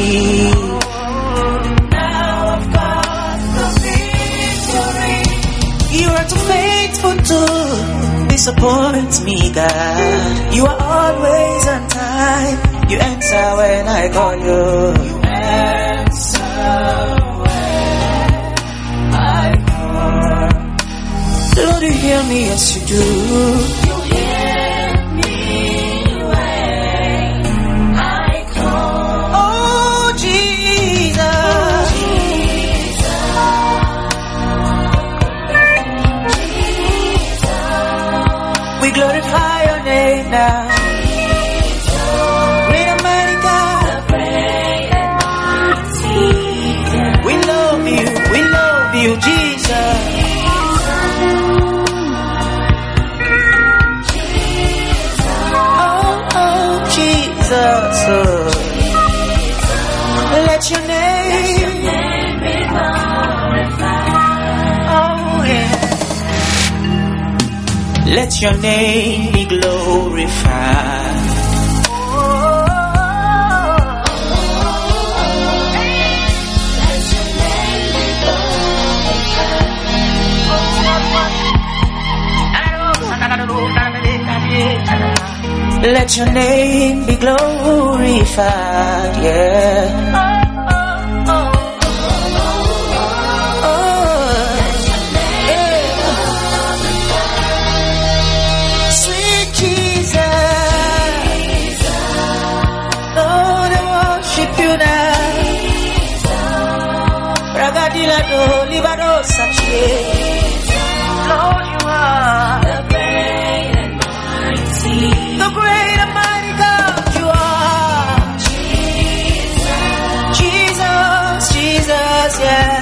Now I've got the victory. You are too faithful to disappoint me, God. You are always on time. You answer when I call you. You answer when I call. Lord, you hear me, yes you do. You hear me when I call. Oh, Jesus. We glorify your name now. Great and mighty God. We love you, we love you, Jesus. Oh, oh, Jesus. Let your name, oh yeah. Let your name be glorified. Let your name be glorified, yeah. Oh, yeah. Sweet Jesus, Lord, I worship you now. Ragadila do libado sachi. Lord, you are the great and mighty, the great and mighty God. You are Jesus, Jesus, yeah.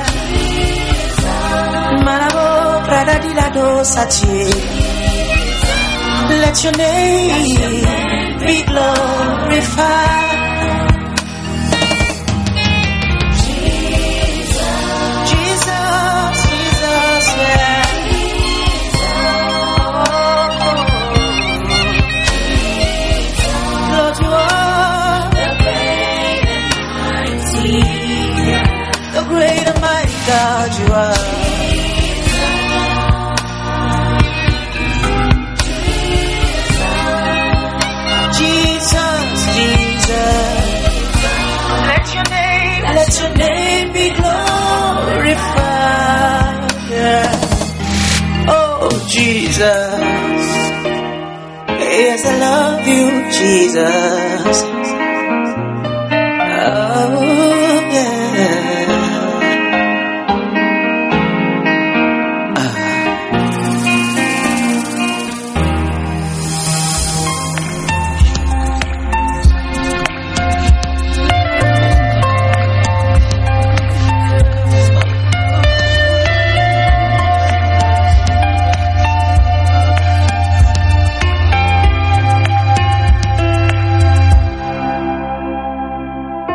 Manabo ragadila do sachi. Let your name be glorified. Jesus, Jesus, yeah. Lord, you are the great and mighty, the great and mighty God. You are. Jesus, Jesus, let your name, let your name be glorified. Yeah. Oh, Jesus, yes, I love you, Jesus. Oh, yeah.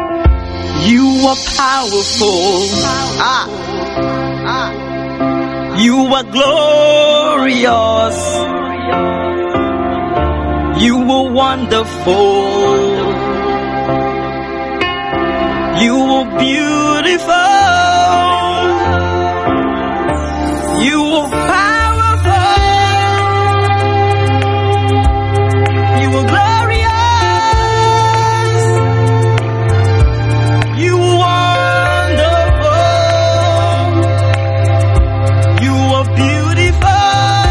You are powerful. Ah. Ah. You are glorious. You are wonderful. You are beautiful. You are powerful. You are glorious. You are wonderful. You are beautiful.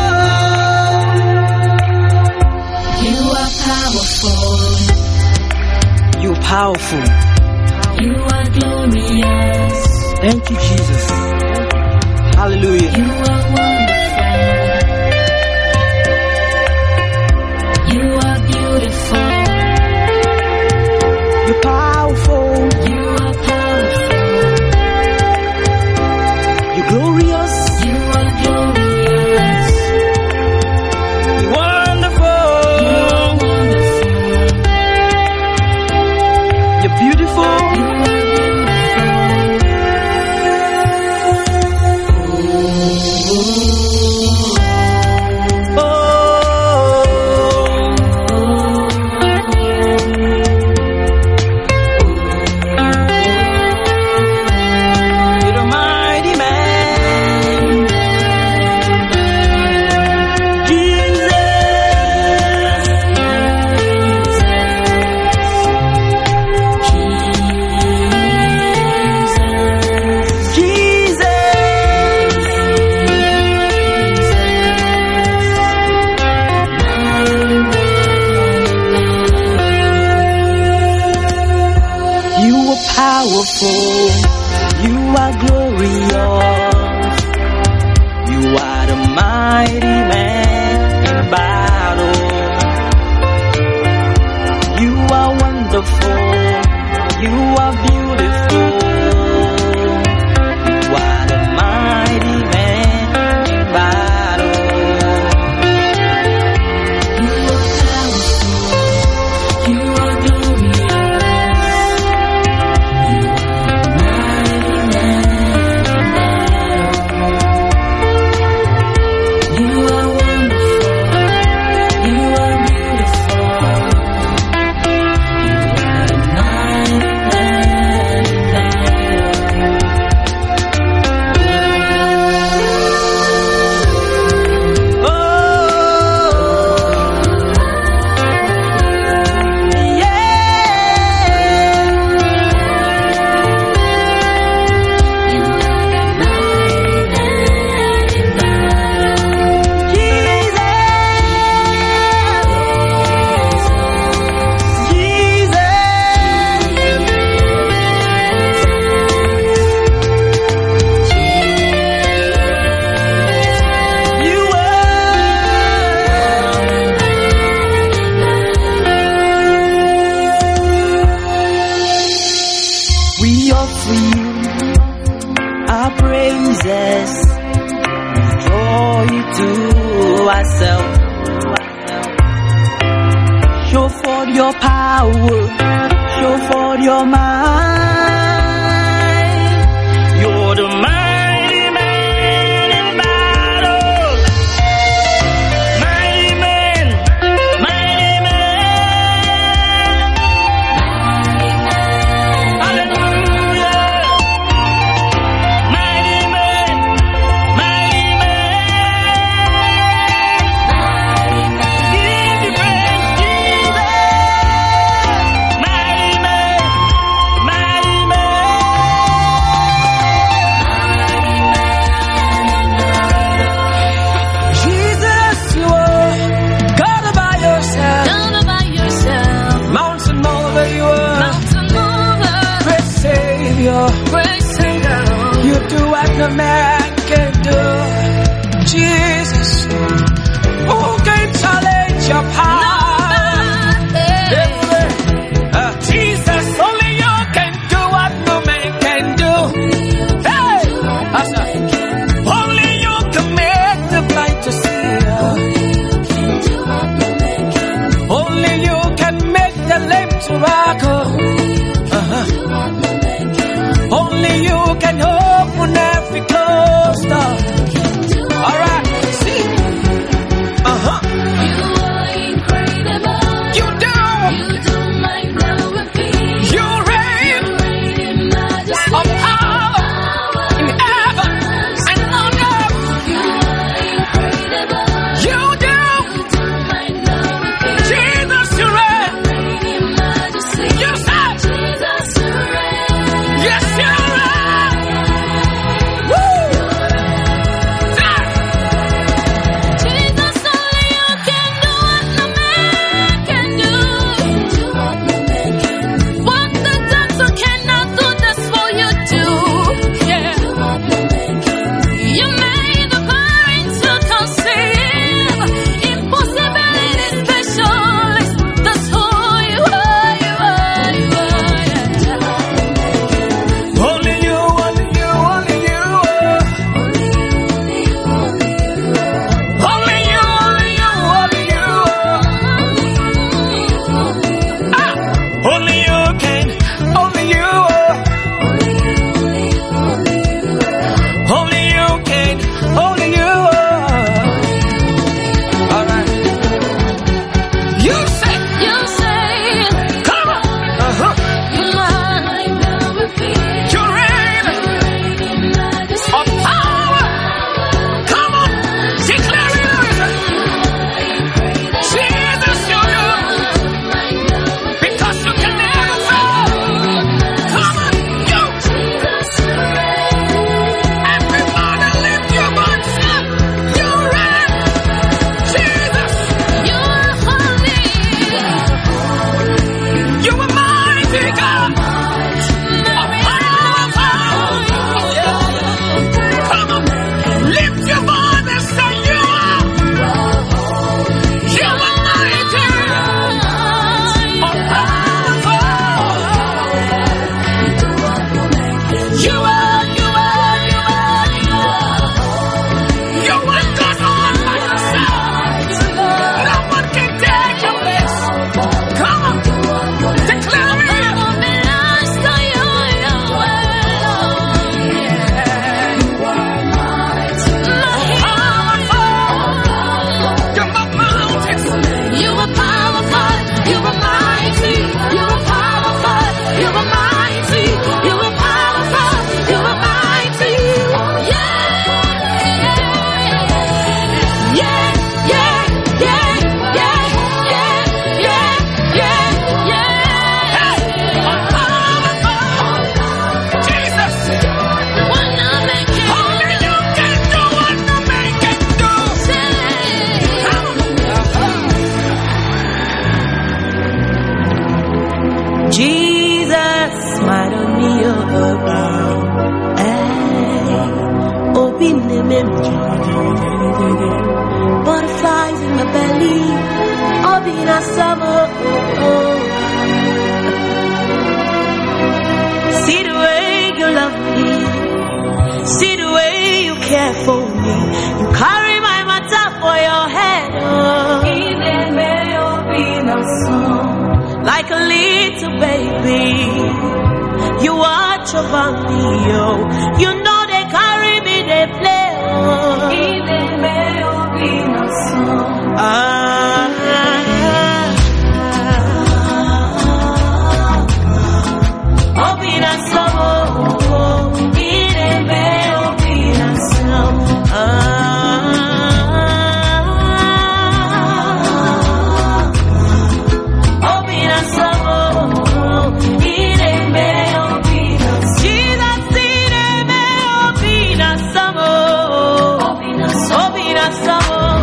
You are powerful. You are powerful. You are glorious. Thank you, Jesus. Hallelujah. You are wonderful. You are beautiful. You're powerful. You are powerful. You're glorious. You are glorious. You're wonderful. You are wonderful. You're beautiful. You are powerful. You are glorious. You are the mighty man in battle. You are wonderful. You are beautiful. You are the mighty man in battle. You are powerful. You are glorious. Show forth your power, show forth your mind. You're the mighty man in battle. Mighty man, mighty man. Hallelujah. Mighty man, mighty man. Give you praise, Jesus. Mighty man. Butterflies in my belly, I'll be in a summer. See the way you love me, see the way you care for me. You carry my matter for your head, oh. Even may be no song, like a little baby. You watch over me, oh. You know they carry me, they play, oh. Even may be no song. Ah, oh, be not so. Even may be no song. Ah, oh, be not so. Even may be no song. Jesus, even may be not so. Oh, be no song. Oh, be not so.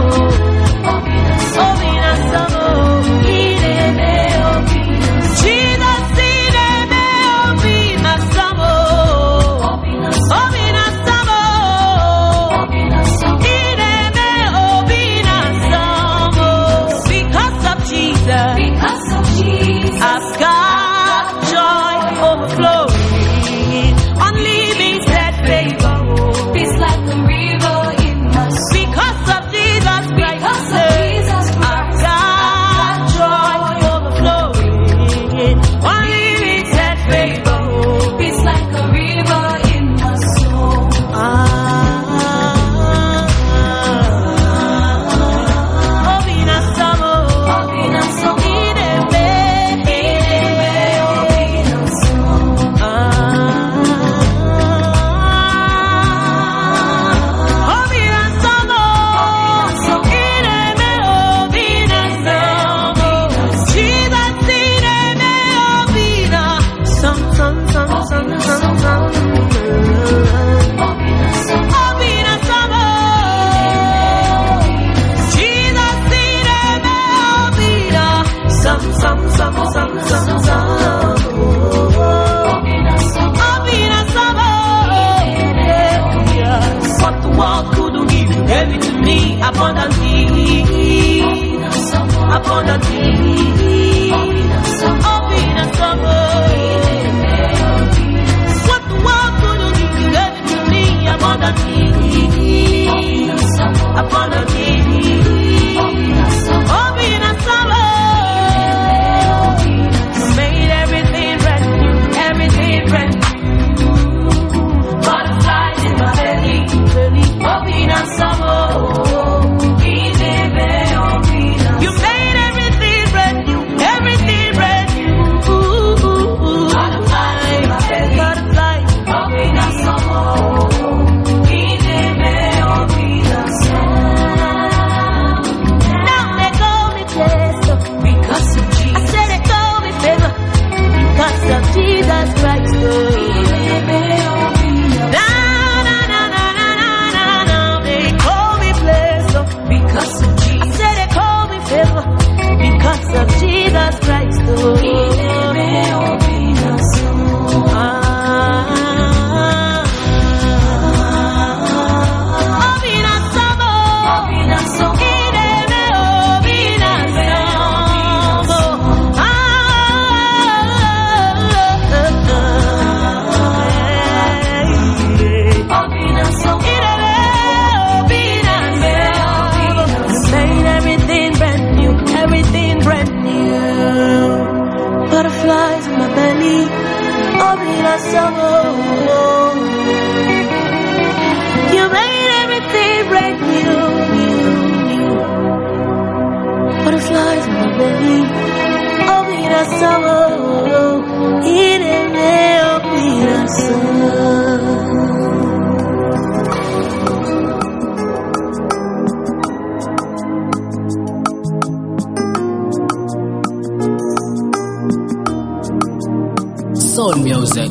Soul music.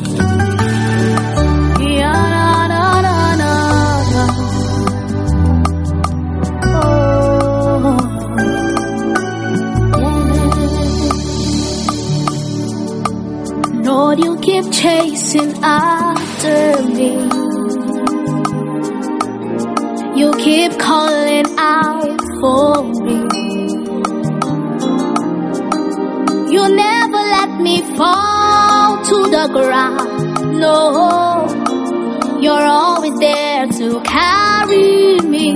Lord, you keep keep chasing after me. You keep calling out for me. You never let me fall to the ground. No, you're always there to carry me.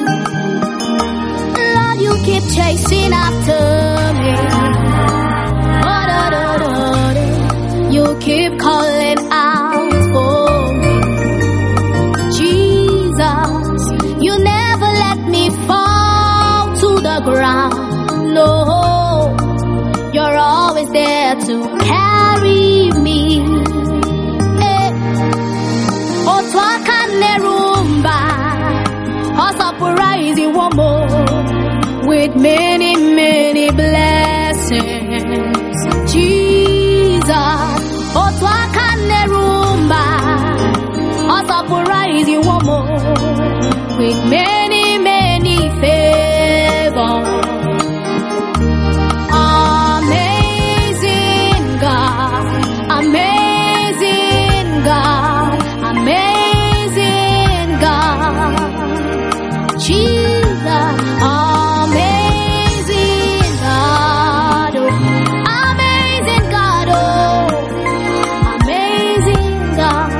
Lord, you keep chasing after me. Oh, da, da, da, da. You keep calling out for me. Jesus, you never let me fall to the ground. No, you're always there to carry me. Eh. Oh, twaka nerumba, oh, surprise you one more with many, many blessings. Jesus, oh, twaka nerumba, oh, surprise you one more with many, many favors. Amazing God, amazing God, amazing God, Jesus, amazing God, oh, amazing God, oh, amazing God.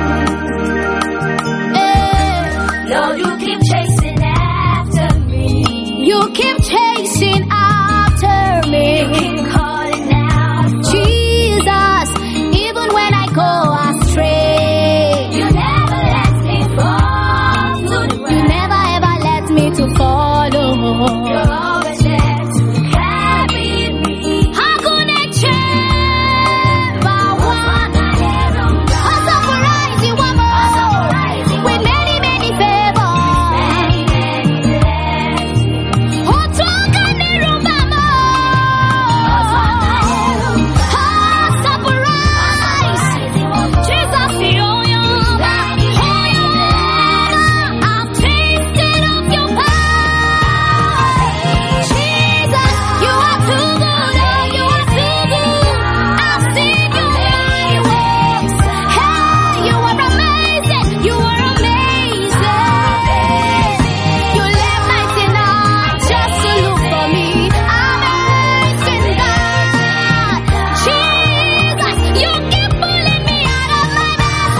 Eh. Lord, you keep chasing after me. You keep chasing after me. You keep calling out. Jesus, even when I go astray, You never let me fall to the you ground. never ever let me to follow. You're always there to carry me. Hakuna chemba wana, also surprise you one more with many, many favors. Many, many blessings. Oh, twaka nerumba mo. Oh, surprise. Jesus, oh, Yoma, oh, Yoma. I've tasted of your power. Jesus, you are too good, oh, you are too good. I've seen your mighty works. Hey, you are amazing, you are amazing. You left ninety-nine just to look for me. Amazing God. Jesus, you keep pulling me out of my mess.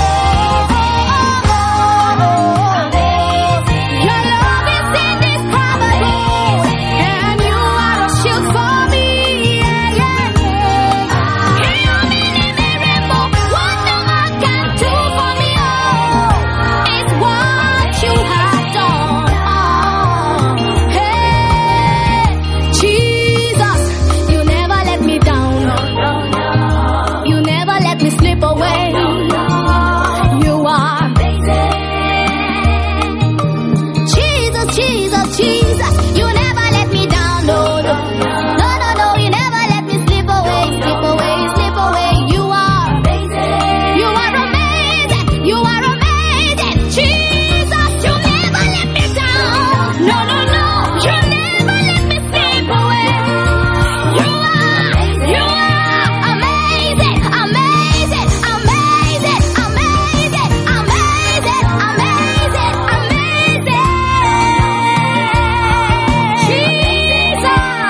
Your love is indescribable, and you are a shield for me. Yeah, yeah, yeah. Heal me in the rainbow. What no man can do for me, oh, it's what you have done. Oh, hey, Jesus, you never let me down. You never let me slip away. You are Jesus, Jesus, Jesus. You never let me down. No, no, no, no, no. You never let me slip away, slip away, slip away. You are, you are amazing. You are amazing, Jesus. You never let me down. No, no, no. You never let me slip away. You are, you are amazing, amazing, amazing, amazing, amazing, amazing, amazing. Jesus,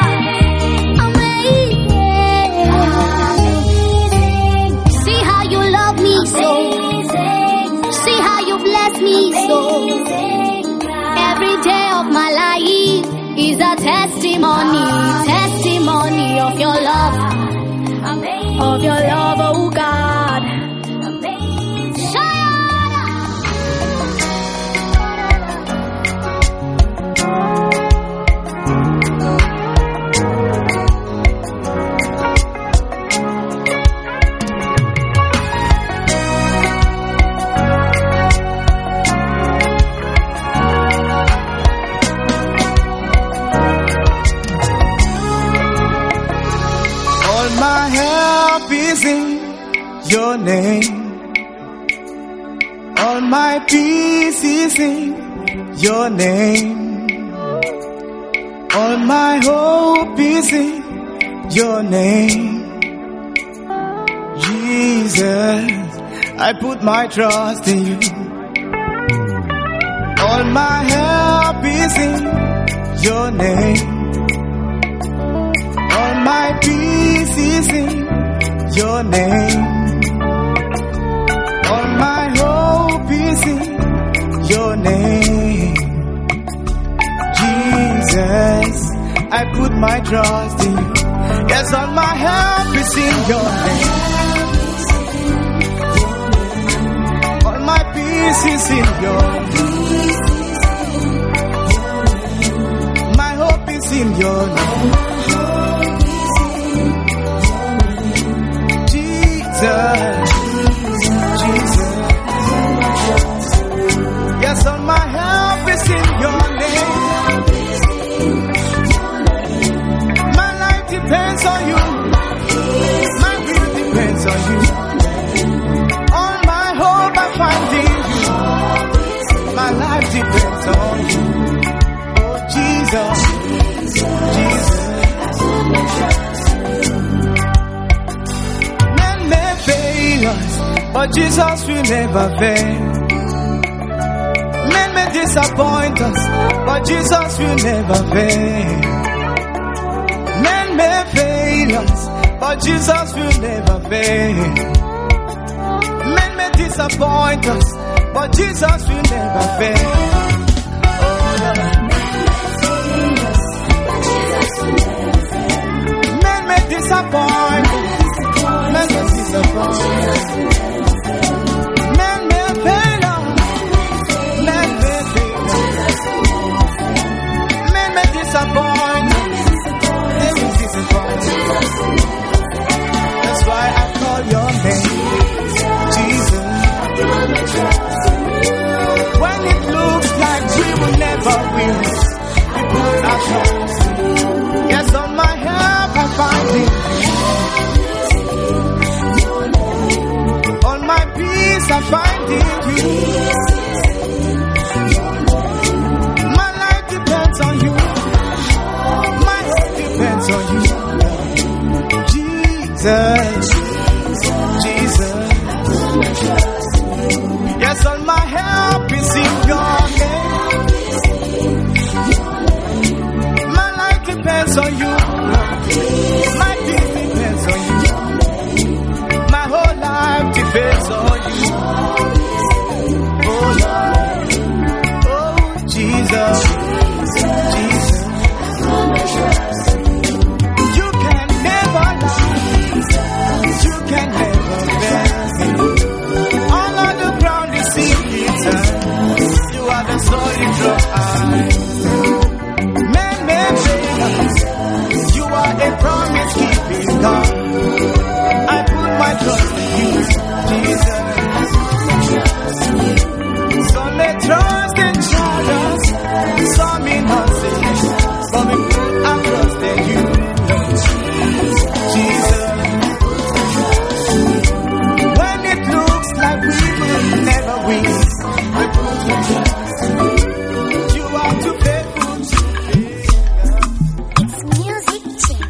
amazing. See how you love me so. See how you bless me so. Every day of my life is a testimony, testimony of your love, of your love, oh God. All my help is in your name. All my peace is in your name. All my hope is in your name, Jesus. Jesus, I put my trust in you. All my help is in your name. All my peace is in your name. All my hope is in your name. Jesus, I put my trust in you. Yes, all my help is in your name. All my peace is in your name. My hope is in your name. Jesus, Jesus. Yes, all my help is in your name. My life depends on you. My will depends on you. All my hope I find in you. My life depends on you. Oh Jesus, Jesus. Men may fail us, but Jesus will never fail. Men may disappoint us, but Jesus will never fail. Men may fail us, but Jesus will never fail. Men may disappoint us, but Jesus will never fail. Oh, men may disappoint us, men may disappoint us. Men may fail us, men may fail us. Men may disappoint us, they will disappoint us. That's why I call your name, Jesus. When it looks like we will never win, we put our trust. Yes, on my help I find it. On my peace I find it. My life depends on you. My hope depends on you. Jesus, Jesus. Yes, all my help is in your name. My life depends on you. My peace depends on you. My whole life depends on you. Oh Lord, oh Jesus, Jesus. You can never lie. You can never fail. All on the ground you see it. You are the solid rock. Men may fail us. You are a promise keeping God. I put my trust in you, Jesus. Some may trust in chariots, some in horses, but we put our trust in you, Jesus. When it looks like we will never win, we put our trust in you. You are too faithful to fail. It's music check.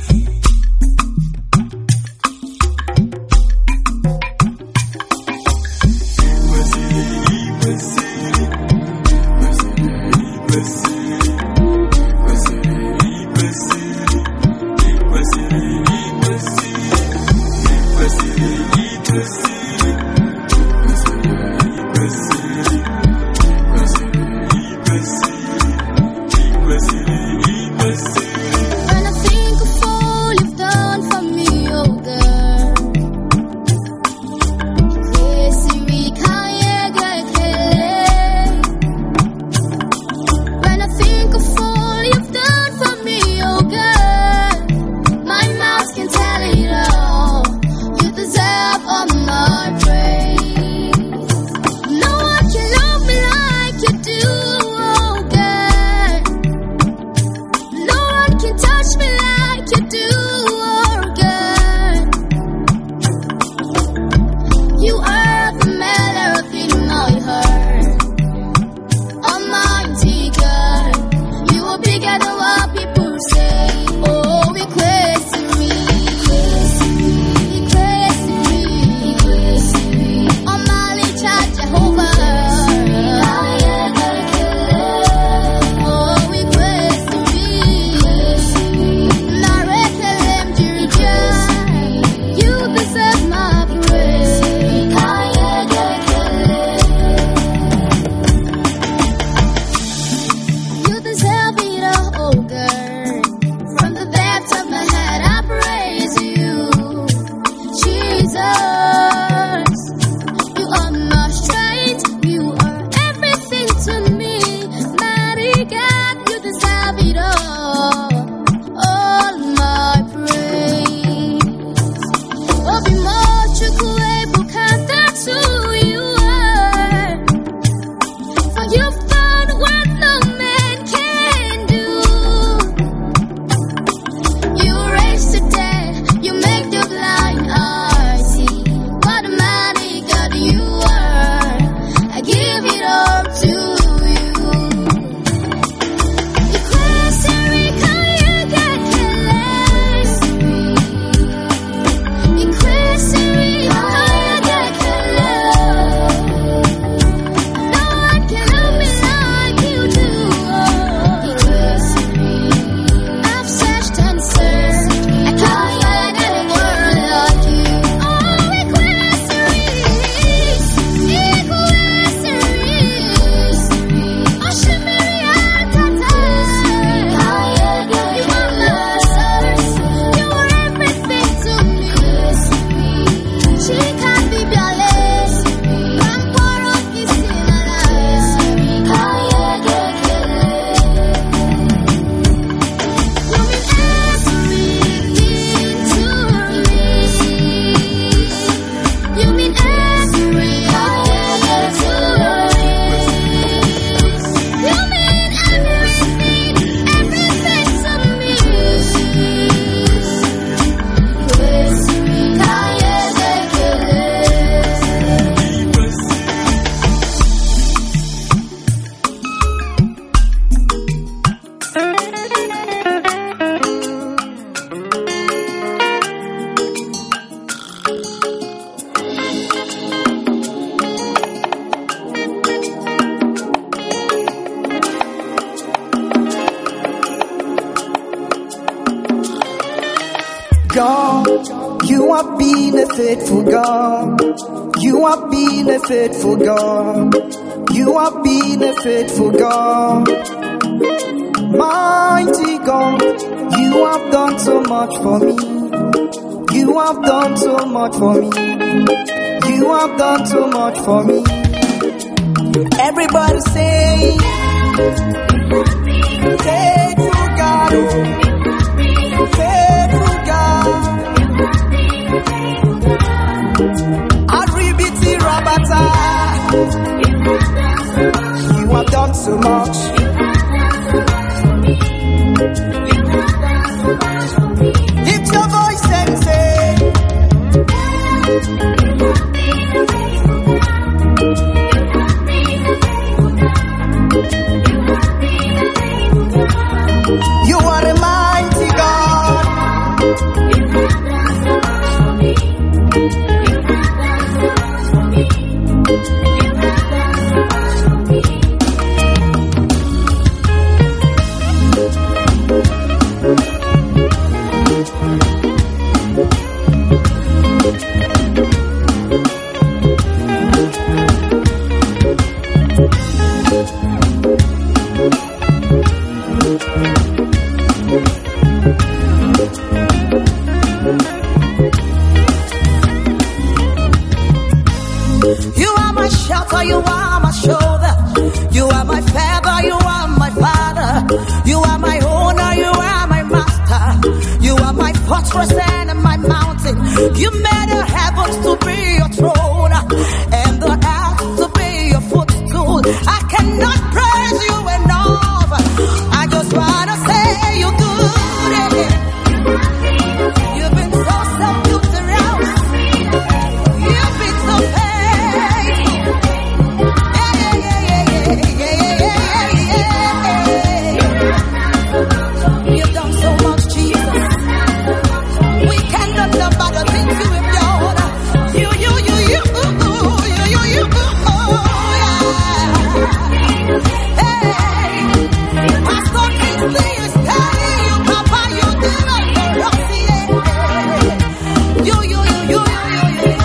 God, you have been a faithful God. You have been a faithful God. You have been a faithful God. Mighty God, you have done so much for me. You have done so much for me. You have done so much for me. Everybody say, faithful God, faithful God. Aribiti Rabata, you have done so much. Lift your voice and say, you are a mighty God. You are my shelter, you are my shoulder. You are my feather, you are my father. You are my owner, you are my master. You are my fortress and my mountain. You made the heavens to be your throne and the earth to be your footstool. I cannot praise you enough. I just wanna say you're good. You've been so self-built around. You've been so faithful. Yeah, yeah, yeah, yeah, yeah, yeah, yeah, yeah. You've done so much, Jesus. We cannot love by the things you have done. You, you, you, you, you, you, you, you, oh, yeah. Hey, Pastor Kingsley is telling you, Papa, you did it for us, yeah. You, you, you, you, you, you, you.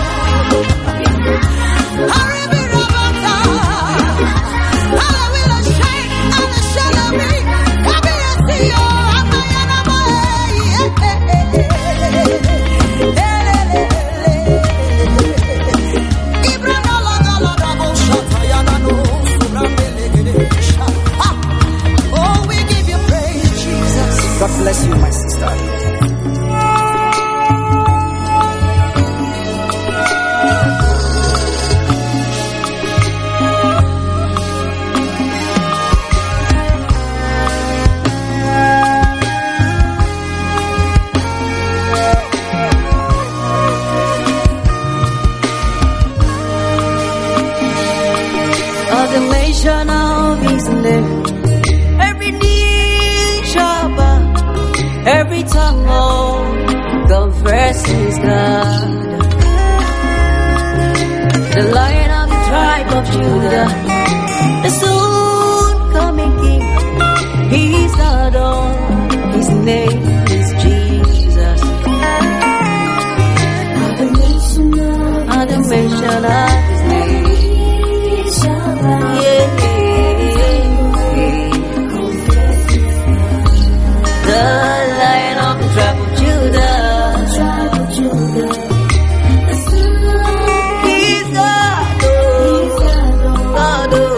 Hurry, Rabata. Hallelujah, shine, and the shadow me. Come here, see you. I'm my enemy. Oh, we give you praise, Jesus. God bless you, my sister. Acclamation of his name. Every knee shall bow, every tongue will confess his God. The Lion of the tribe of Judah, the soon coming King. He's not all, his name is Jesus. Acclamation of his name. Yeah. The Lion of the tribe of Judah. He's God, oh, God, oh.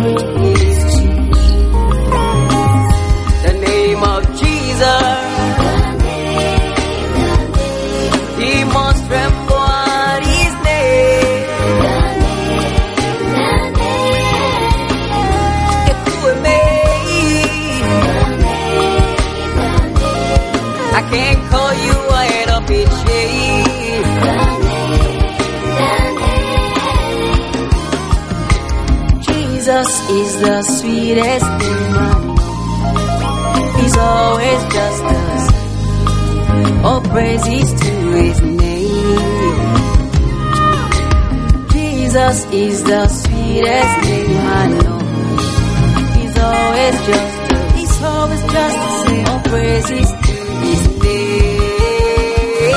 The name of Jesus. He must tremble at his name. I can't call you, I end up in shame. Jesus is the sweetest thing I know. He's always just us. All praises to his name. Jesus is the sweetest thing I know. He's always just us. He's always just the same. All praises to his name.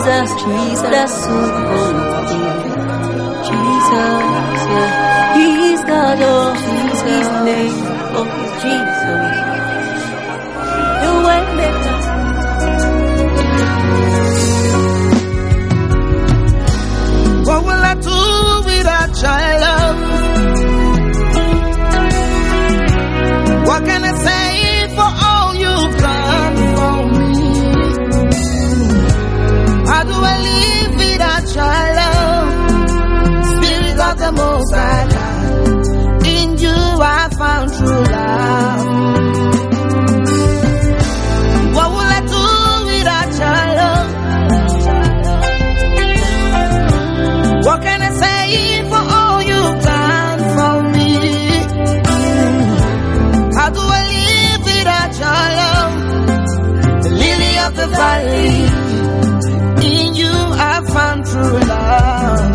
Jesus, Jesus, oh, Jesus, yeah. He's God, oh, His name, oh, Jesus. The way maker. What will I do without your love? What can I say for all you've done for me? How do I live without your love? Spirit of the Most High God, in you I found true love. What will I do without your love? What can I say for all you've done for me? How do I live without your love? The lily of the valley, in you I found true love.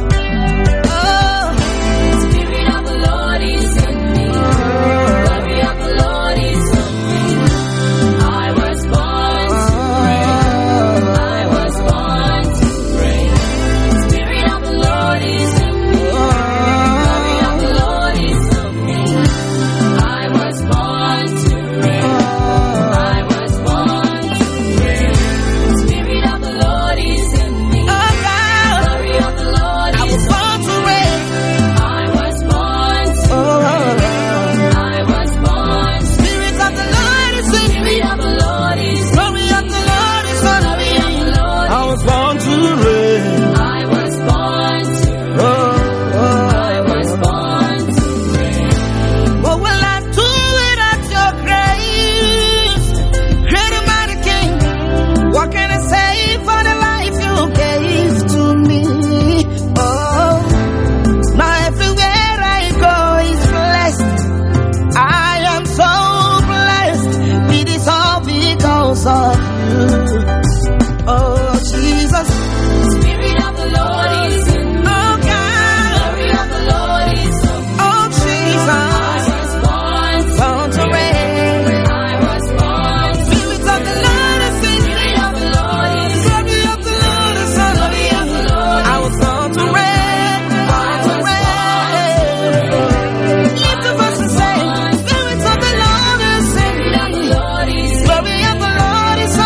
Oh, Spirit of the Lord is in me. Glory of the Lord is on me. I was born to reign. I was born to reign. Spirit of the Lord is in me. Glory of the Lord is on me. I was born to reign. I was born to reign. Spirit of the Lord is in me. Glory of the Lord is on me. I was born to reign. I was born. Spirit of the Lord is in me. Spirit of the Lord is. Glory of the Lord is on me. I was born to reign. I was born to reign. I was born to reign. What will I do without your grace? Great and mighty King, what can I say for the life you gave to me? Oh, now everywhere I go is blessed. I am so blessed. It is all because of you. Oh, Jesus. Spirit of the Lord is in me. Oh, God. Glory of the Lord is on me. Oh, Jesus. I was born, born to reign. I was born. Spirit of the Lord is in me. Spirit of the Lord is. Glory of the Lord is on me. Glory of the Lord. I was born to reign. Born to reign. Lift the voice and say, Spirit of the Lord is in me. Glory of the Lord is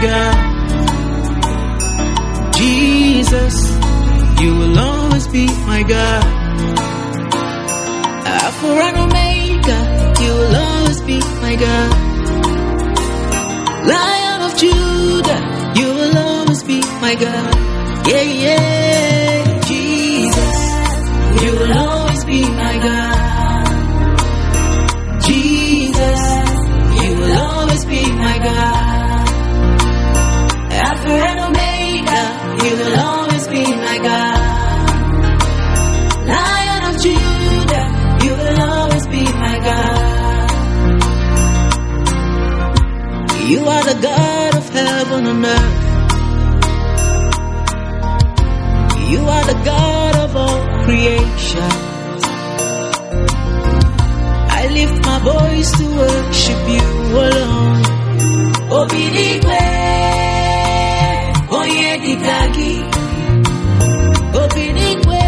God. Jesus, you will always be my God. Alpha and Omega, you will always be my God. Lion of Judah, you will always be my God. Yeah, yeah, Jesus, you will always be my God. Jesus, you will always be my God. Alpha and Omega, you will always be my God. Lion of Judah, you will always be my God. You are the God of heaven and earth. You are the God of all creation. I lift my voice to worship you alone. Obidigwe, Oyedikagi. Obidigwe,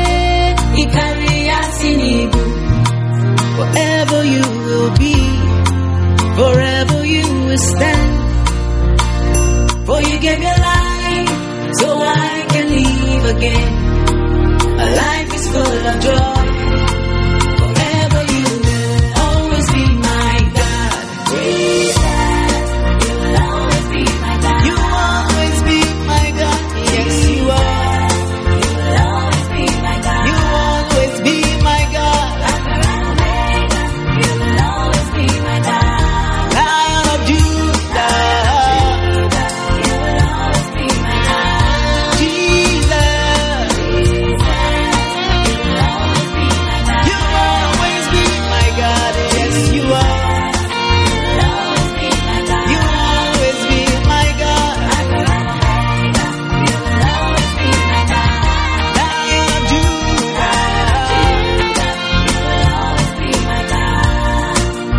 Ikariasinibu. Forever you will be, forever you will stand. For you gave your life, so I can live again. A life is full of joy. Forever you will always be my God. Jesus, you will always be my God. You will always be my God. Yes, you are. You will always be my God. You will always be my God. You will always be my God. Lion of Judah. You will always be my God. Jesus. You will always be my God. You will always be my God. Yes, you are. You will always be my God. You will always be my God. You will always be my God. Lion of Judah. You will always be my God.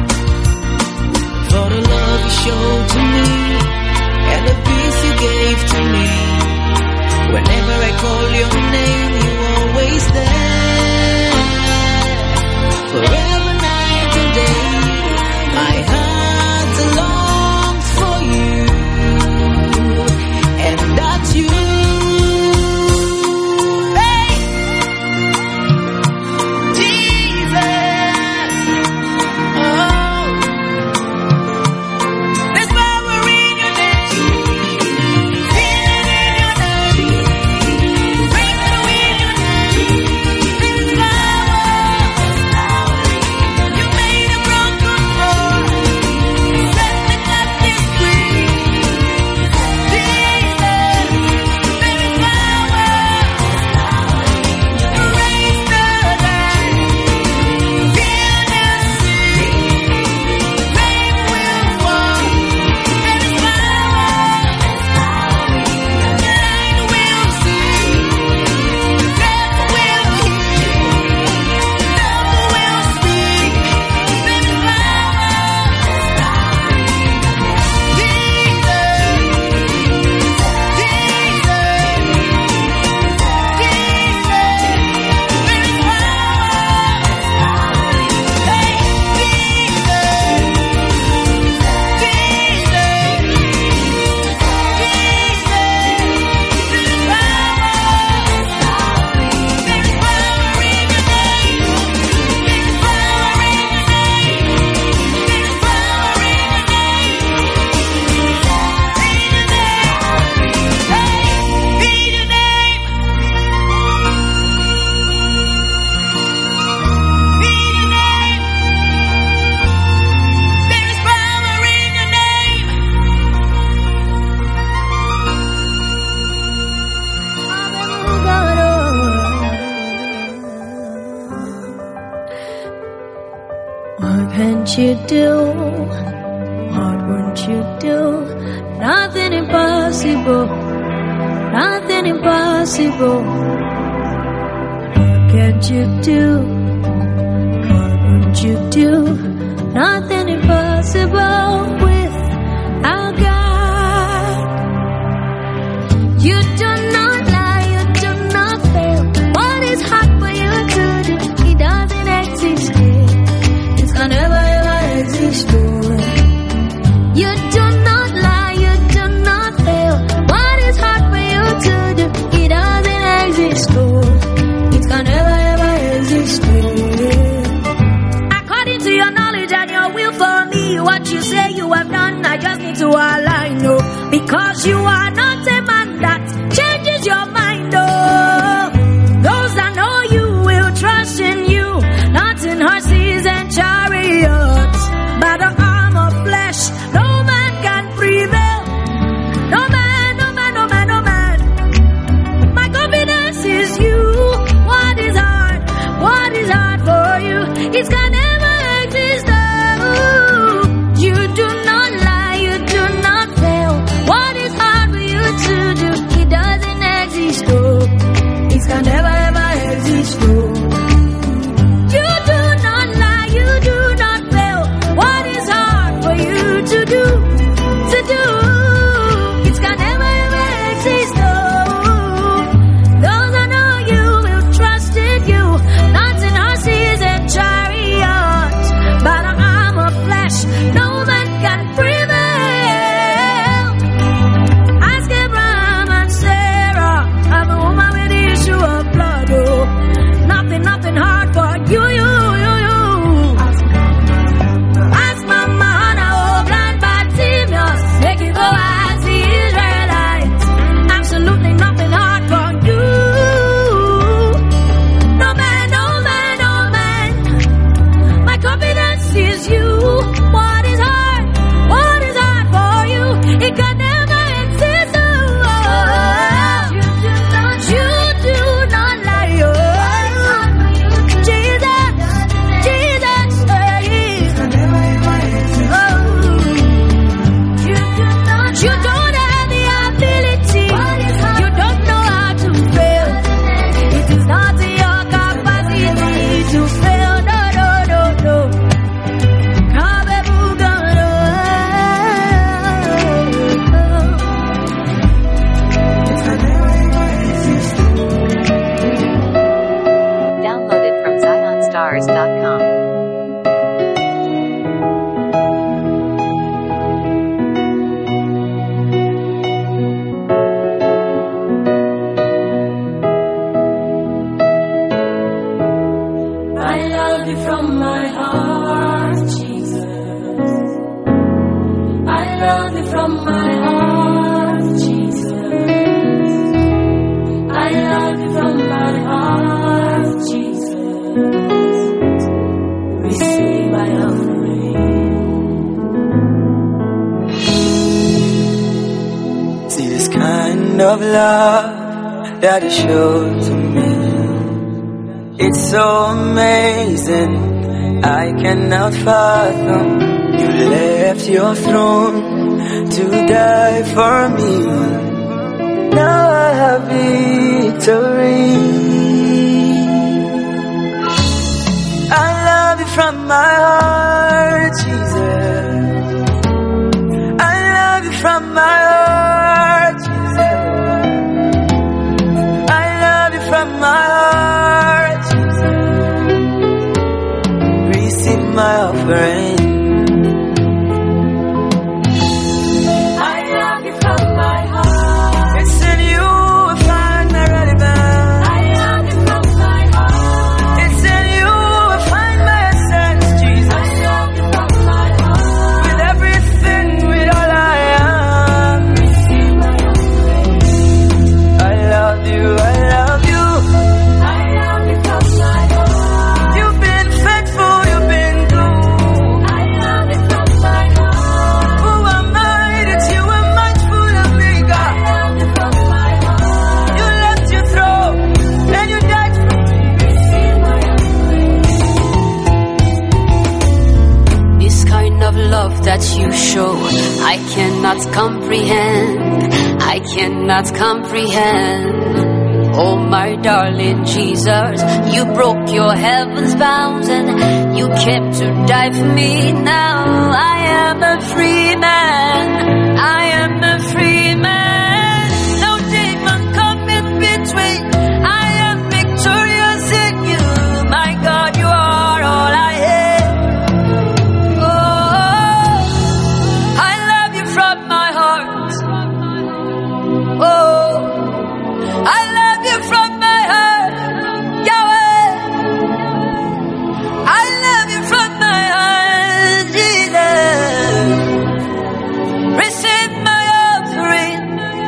For the love you showed to me and the peace you gave to me. Whenever I call your name, you always there. Forever, night and day, my heart longs for you, and that's you. Hey, Jesus. Oh, there's power in your name, healing in your name, breakthrough in your name. There's power. You made a broken heart, set the captive free. Jesus, there is power. Raise the dead, heal the sick, rain will fall. There is power. Blind will see, deaf will hear, dumb will speak. There is What can't you do? What won't you do? Nothing impossible. Nothing impossible. What can't you do? What won't you do? Nothing impossible with our God. You do not lie, you do not fail. What is hard for you to do? He doesn't exist. It can never ever exist. You do not lie, you do not see this kind of love that you showed to me. It's so amazing, I cannot fathom. You left your throne to die for me. Now I have victory. I love you from my heart, Jesus. I love you from my heart, Jesus. I love you from my heart, Jesus. Receive my offering. That you show, I cannot comprehend, I cannot comprehend. Oh my darling Jesus, you broke your heaven's bounds and you came to die for me. Now I am a free man, I am a free man. No demon come in between, I am victorious in you. My God, you are all I have. Oh, I love you from my heart, Yahweh. I love you from my heart, Jesus. Receive my offering.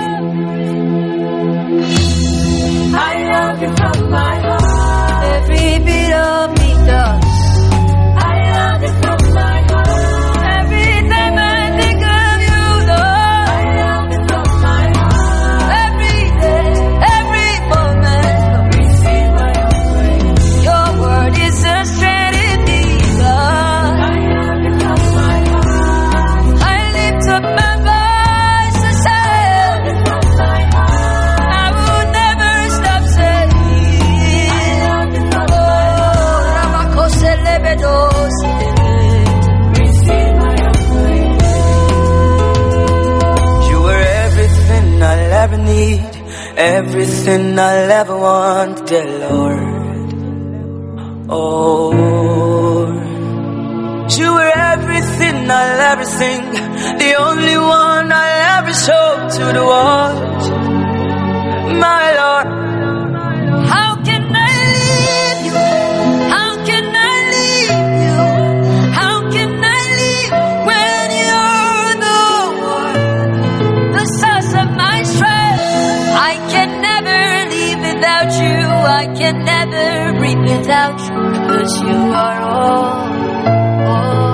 I love you from my heart. Every bit of me does. I love you from my heart. Every time I think of you, Lord. I love you from my heart. Every day, every moment. Receive my offering. Your word is a strength in me, Lord. I love you from my heart. I lift up my voice to say, I love you from my heart. I will never stop saying, I love you from my heart. Ramakose lebedos. Receive my offering. You were everything I'll ever need, everything I'll ever want, dear Lord. Oh, you were everything I'll ever sing, the only one I'll ever show to the world, my Lord. How can I leave you? How can I leave you? How can I leave when you're the one, the source of my strength? I can never leave without you. I can never breathe without you, 'cause you are all. all.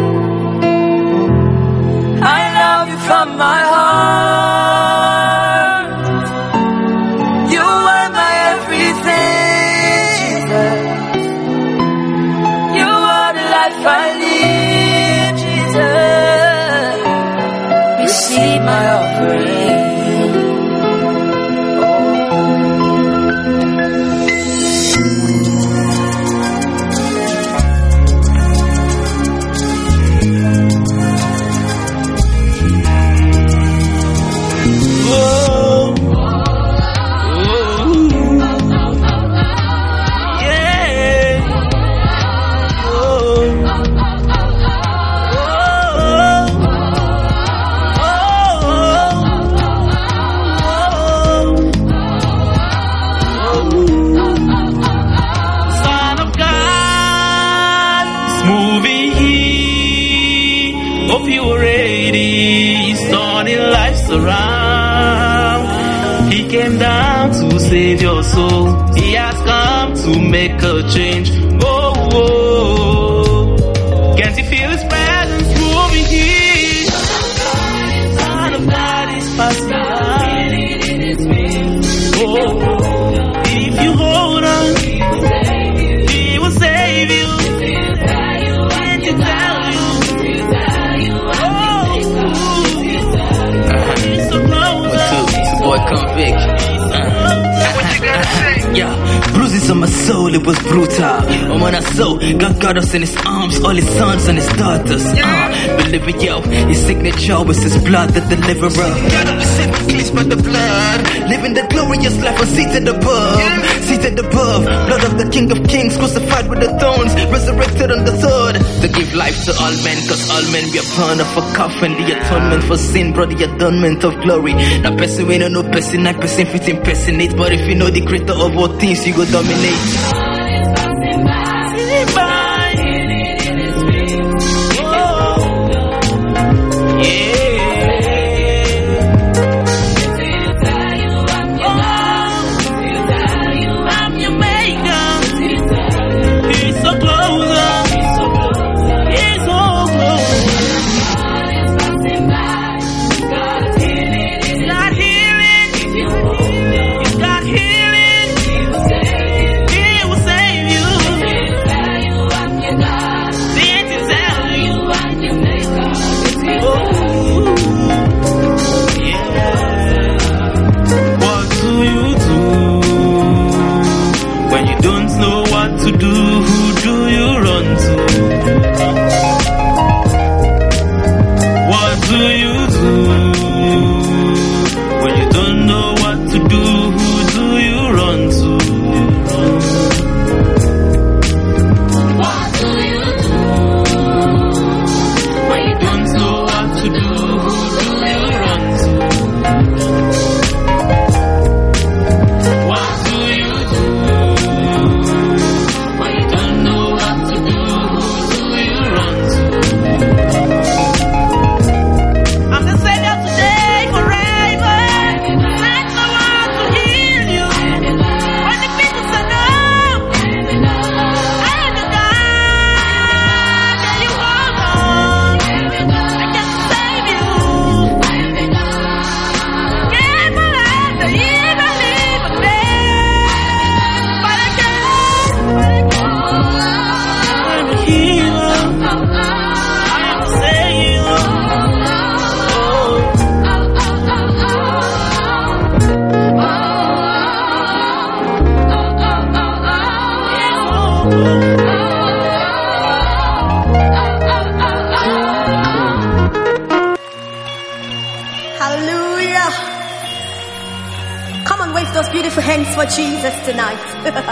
I love you from my heart. You are my everything, Jesus. You are the life I live, Jesus. Receive my offering. Hope you are ready. He's turning lives around. He came down to save your soul. He has come to make a change. Oh, oh. Can't you feel his presence moving here? Son of God is passing by. boy convict. Uh. Yeah, bruises on my soul, it was brutal. But when I saw God got us in his arms, all his sons and his daughters. Uh, believe it, yo, his signature was his blood, the deliverer. God of the sin, cleansed by the blood. Living the glorious life, was seated above. Seated above, blood of the King of Kings, crucified with the thorns, resurrected on the third. To give life to all men, cause all men we are born of a coffin. The atonement for sin, brought the adornment of glory. Now person we don't know person, not person fit impersonate. But if you know the creator of all things, you go dominate. Hallelujah. Come on, wave those beautiful hands for Jesus tonight.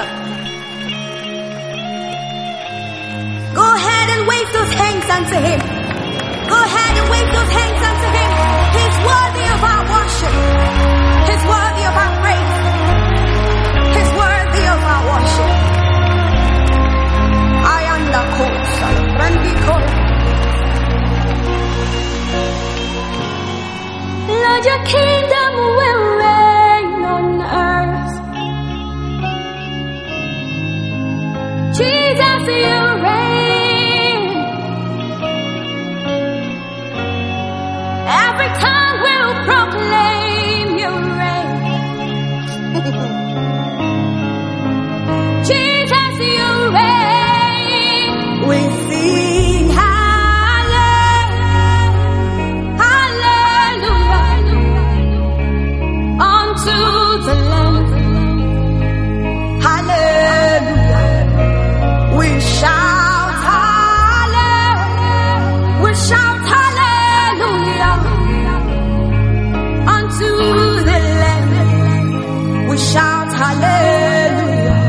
Go ahead and wave those hands unto him. Go ahead and wave those hands unto him. He's worthy of our worship. He's worthy of our praise. He's worthy of our worship. I am the Kosa, Randiko. Lord, your kingdom will reign on earth. Jesus, you reign. Every tongue will proclaim your reign. Jesus, you reign. We sing hallelujah, hallelujah unto the Lamb. Hallelujah. We shout hallelujah. We shout hallelujah unto the Lamb. We shout hallelujah.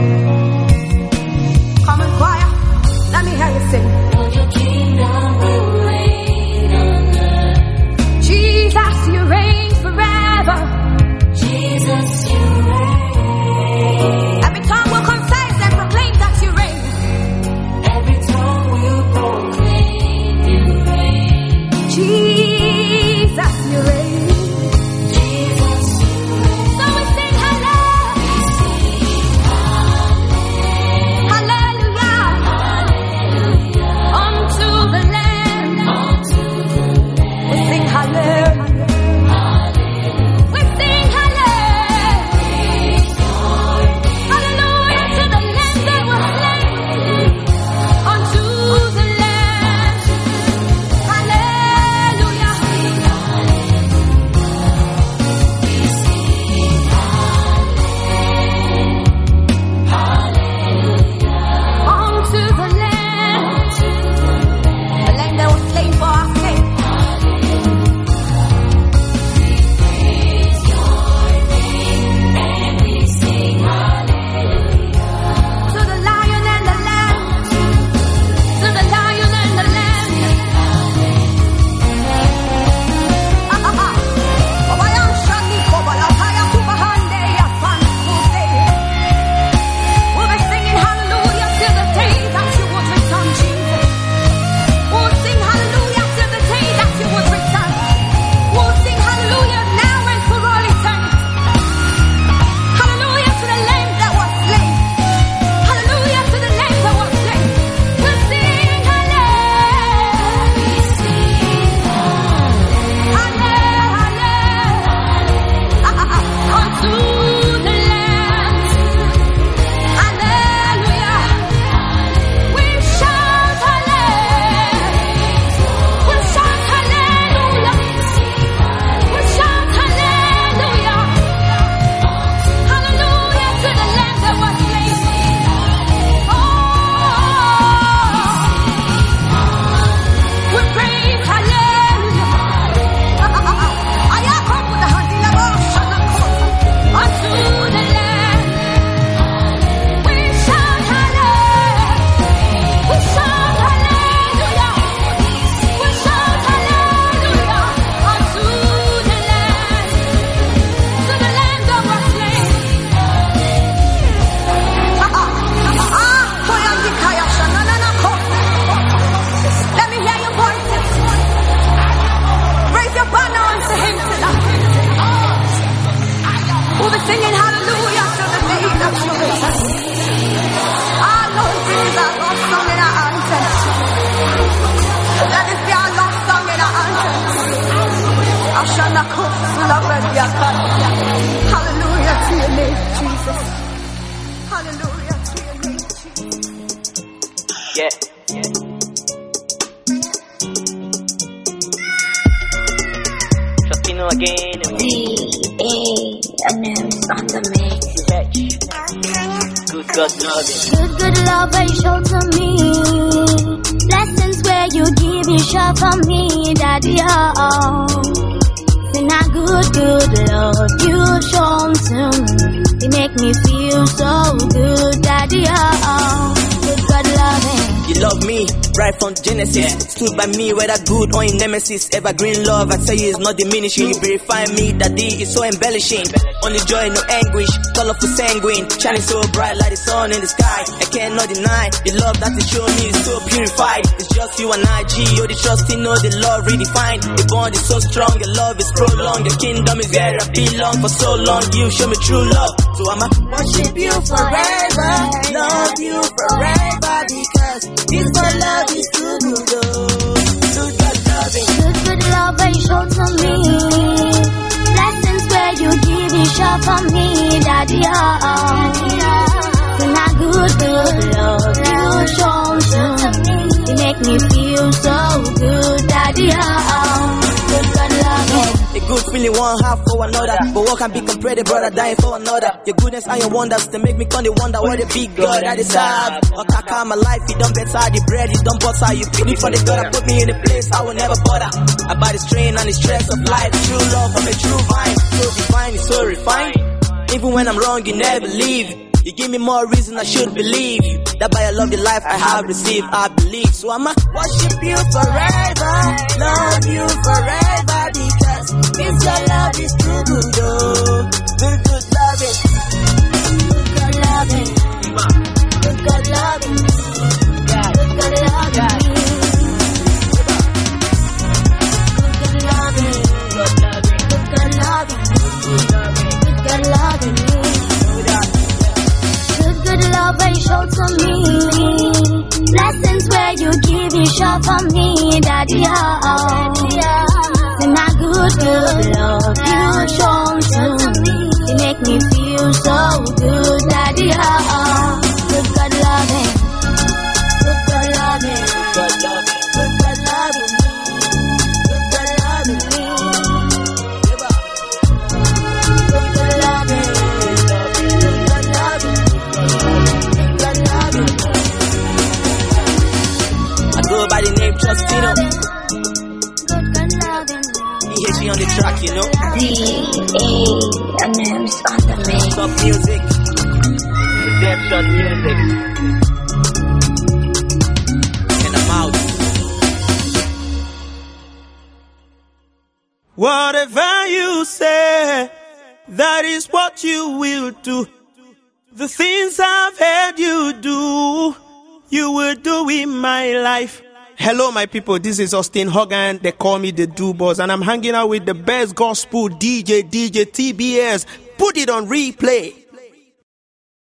Come on, choir. Let me hear you sing. Lord, your kingdom will reign on earth. Jesus, you reign forever. Jesus, you reign. Every tongue will confess and proclaim that you reign. Every tongue will proclaim you reign. Jesus, you reign. Jesus, you reign. So we sing hallelujah. Hallelujah to your name, Jesus. Hallelujah to your name, Jesus. Yeah, yeah. Justino again. D A N M's on the mix. Good God loving. Good, good love that you show to me. Blessings where you give, you show for me, Daddy. Oh, sing a good, good love you show to me. It make me feel so good, Daddy. Oh, good, good loving. You love me right from Genesis. Yeah. Stood by me whether good or in nemesis. Evergreen love, I tell you, it's not diminishing. You verify me, Daddy, it's so embellishing. Only joy, no anguish. Colorful sanguine, shining so bright like the sun in the sky. I cannot deny the love that you show me is so purified. It's just you and I, G. You're the trust, you know the love redefined. The bond is so strong, your love is prolonged. Your kingdom is where I belong. For so long, you show me true love. So I'ma worship you forever, love you forever, because this my love is too good, oh. Good, good loving. Good, good love that you show to me. Blessings where you give, you show for me, Daddy. Oh, sing a good, good love you show to me. You make me feel so good, Daddy. Oh, good, good loving. A good feeling one half for another, but what can be compared to brother dying for another? Your goodness and your wonders, they make me come to wonder what a big God I deserve. Okaka, my life, you done better, the bread, you done butter. You pick me for the God, I put me in a place I will never bother. About the strain and the stress of life, true love from a true vine. So divine, it's so refined. Even when I'm wrong, you never leave. You give me more reason I should believe that by your love, the life I have received, I believe. So I'ma worship you forever, love you forever, because this your love is too good, oh. Good, good loving. Good, good loving. Good, good loving. Good, good loving. Good, good loving. Good, good loving. Good, good loving. Good love that you show to me. Blessings where you give, you show for me, Daddy. Oh, sing a good, good love you show to me. You make me feel so good, Daddy. Oh, good, good loving. Good, good loving. Good, good loving. Good, good loving. Good, good loving. Go by the name Justino. Good, good loving. E H E on the track, you know. D A N M's on the mix. Top music. Redemption music. And I'm out. Whatever you say, that is what you will do. The things I've heard you do, you will do in my life. Hello, my people. This is Austin Hogan. They call me the Do Boss, and I'm hanging out with the best gospel D J, D J T B S. Put it on replay.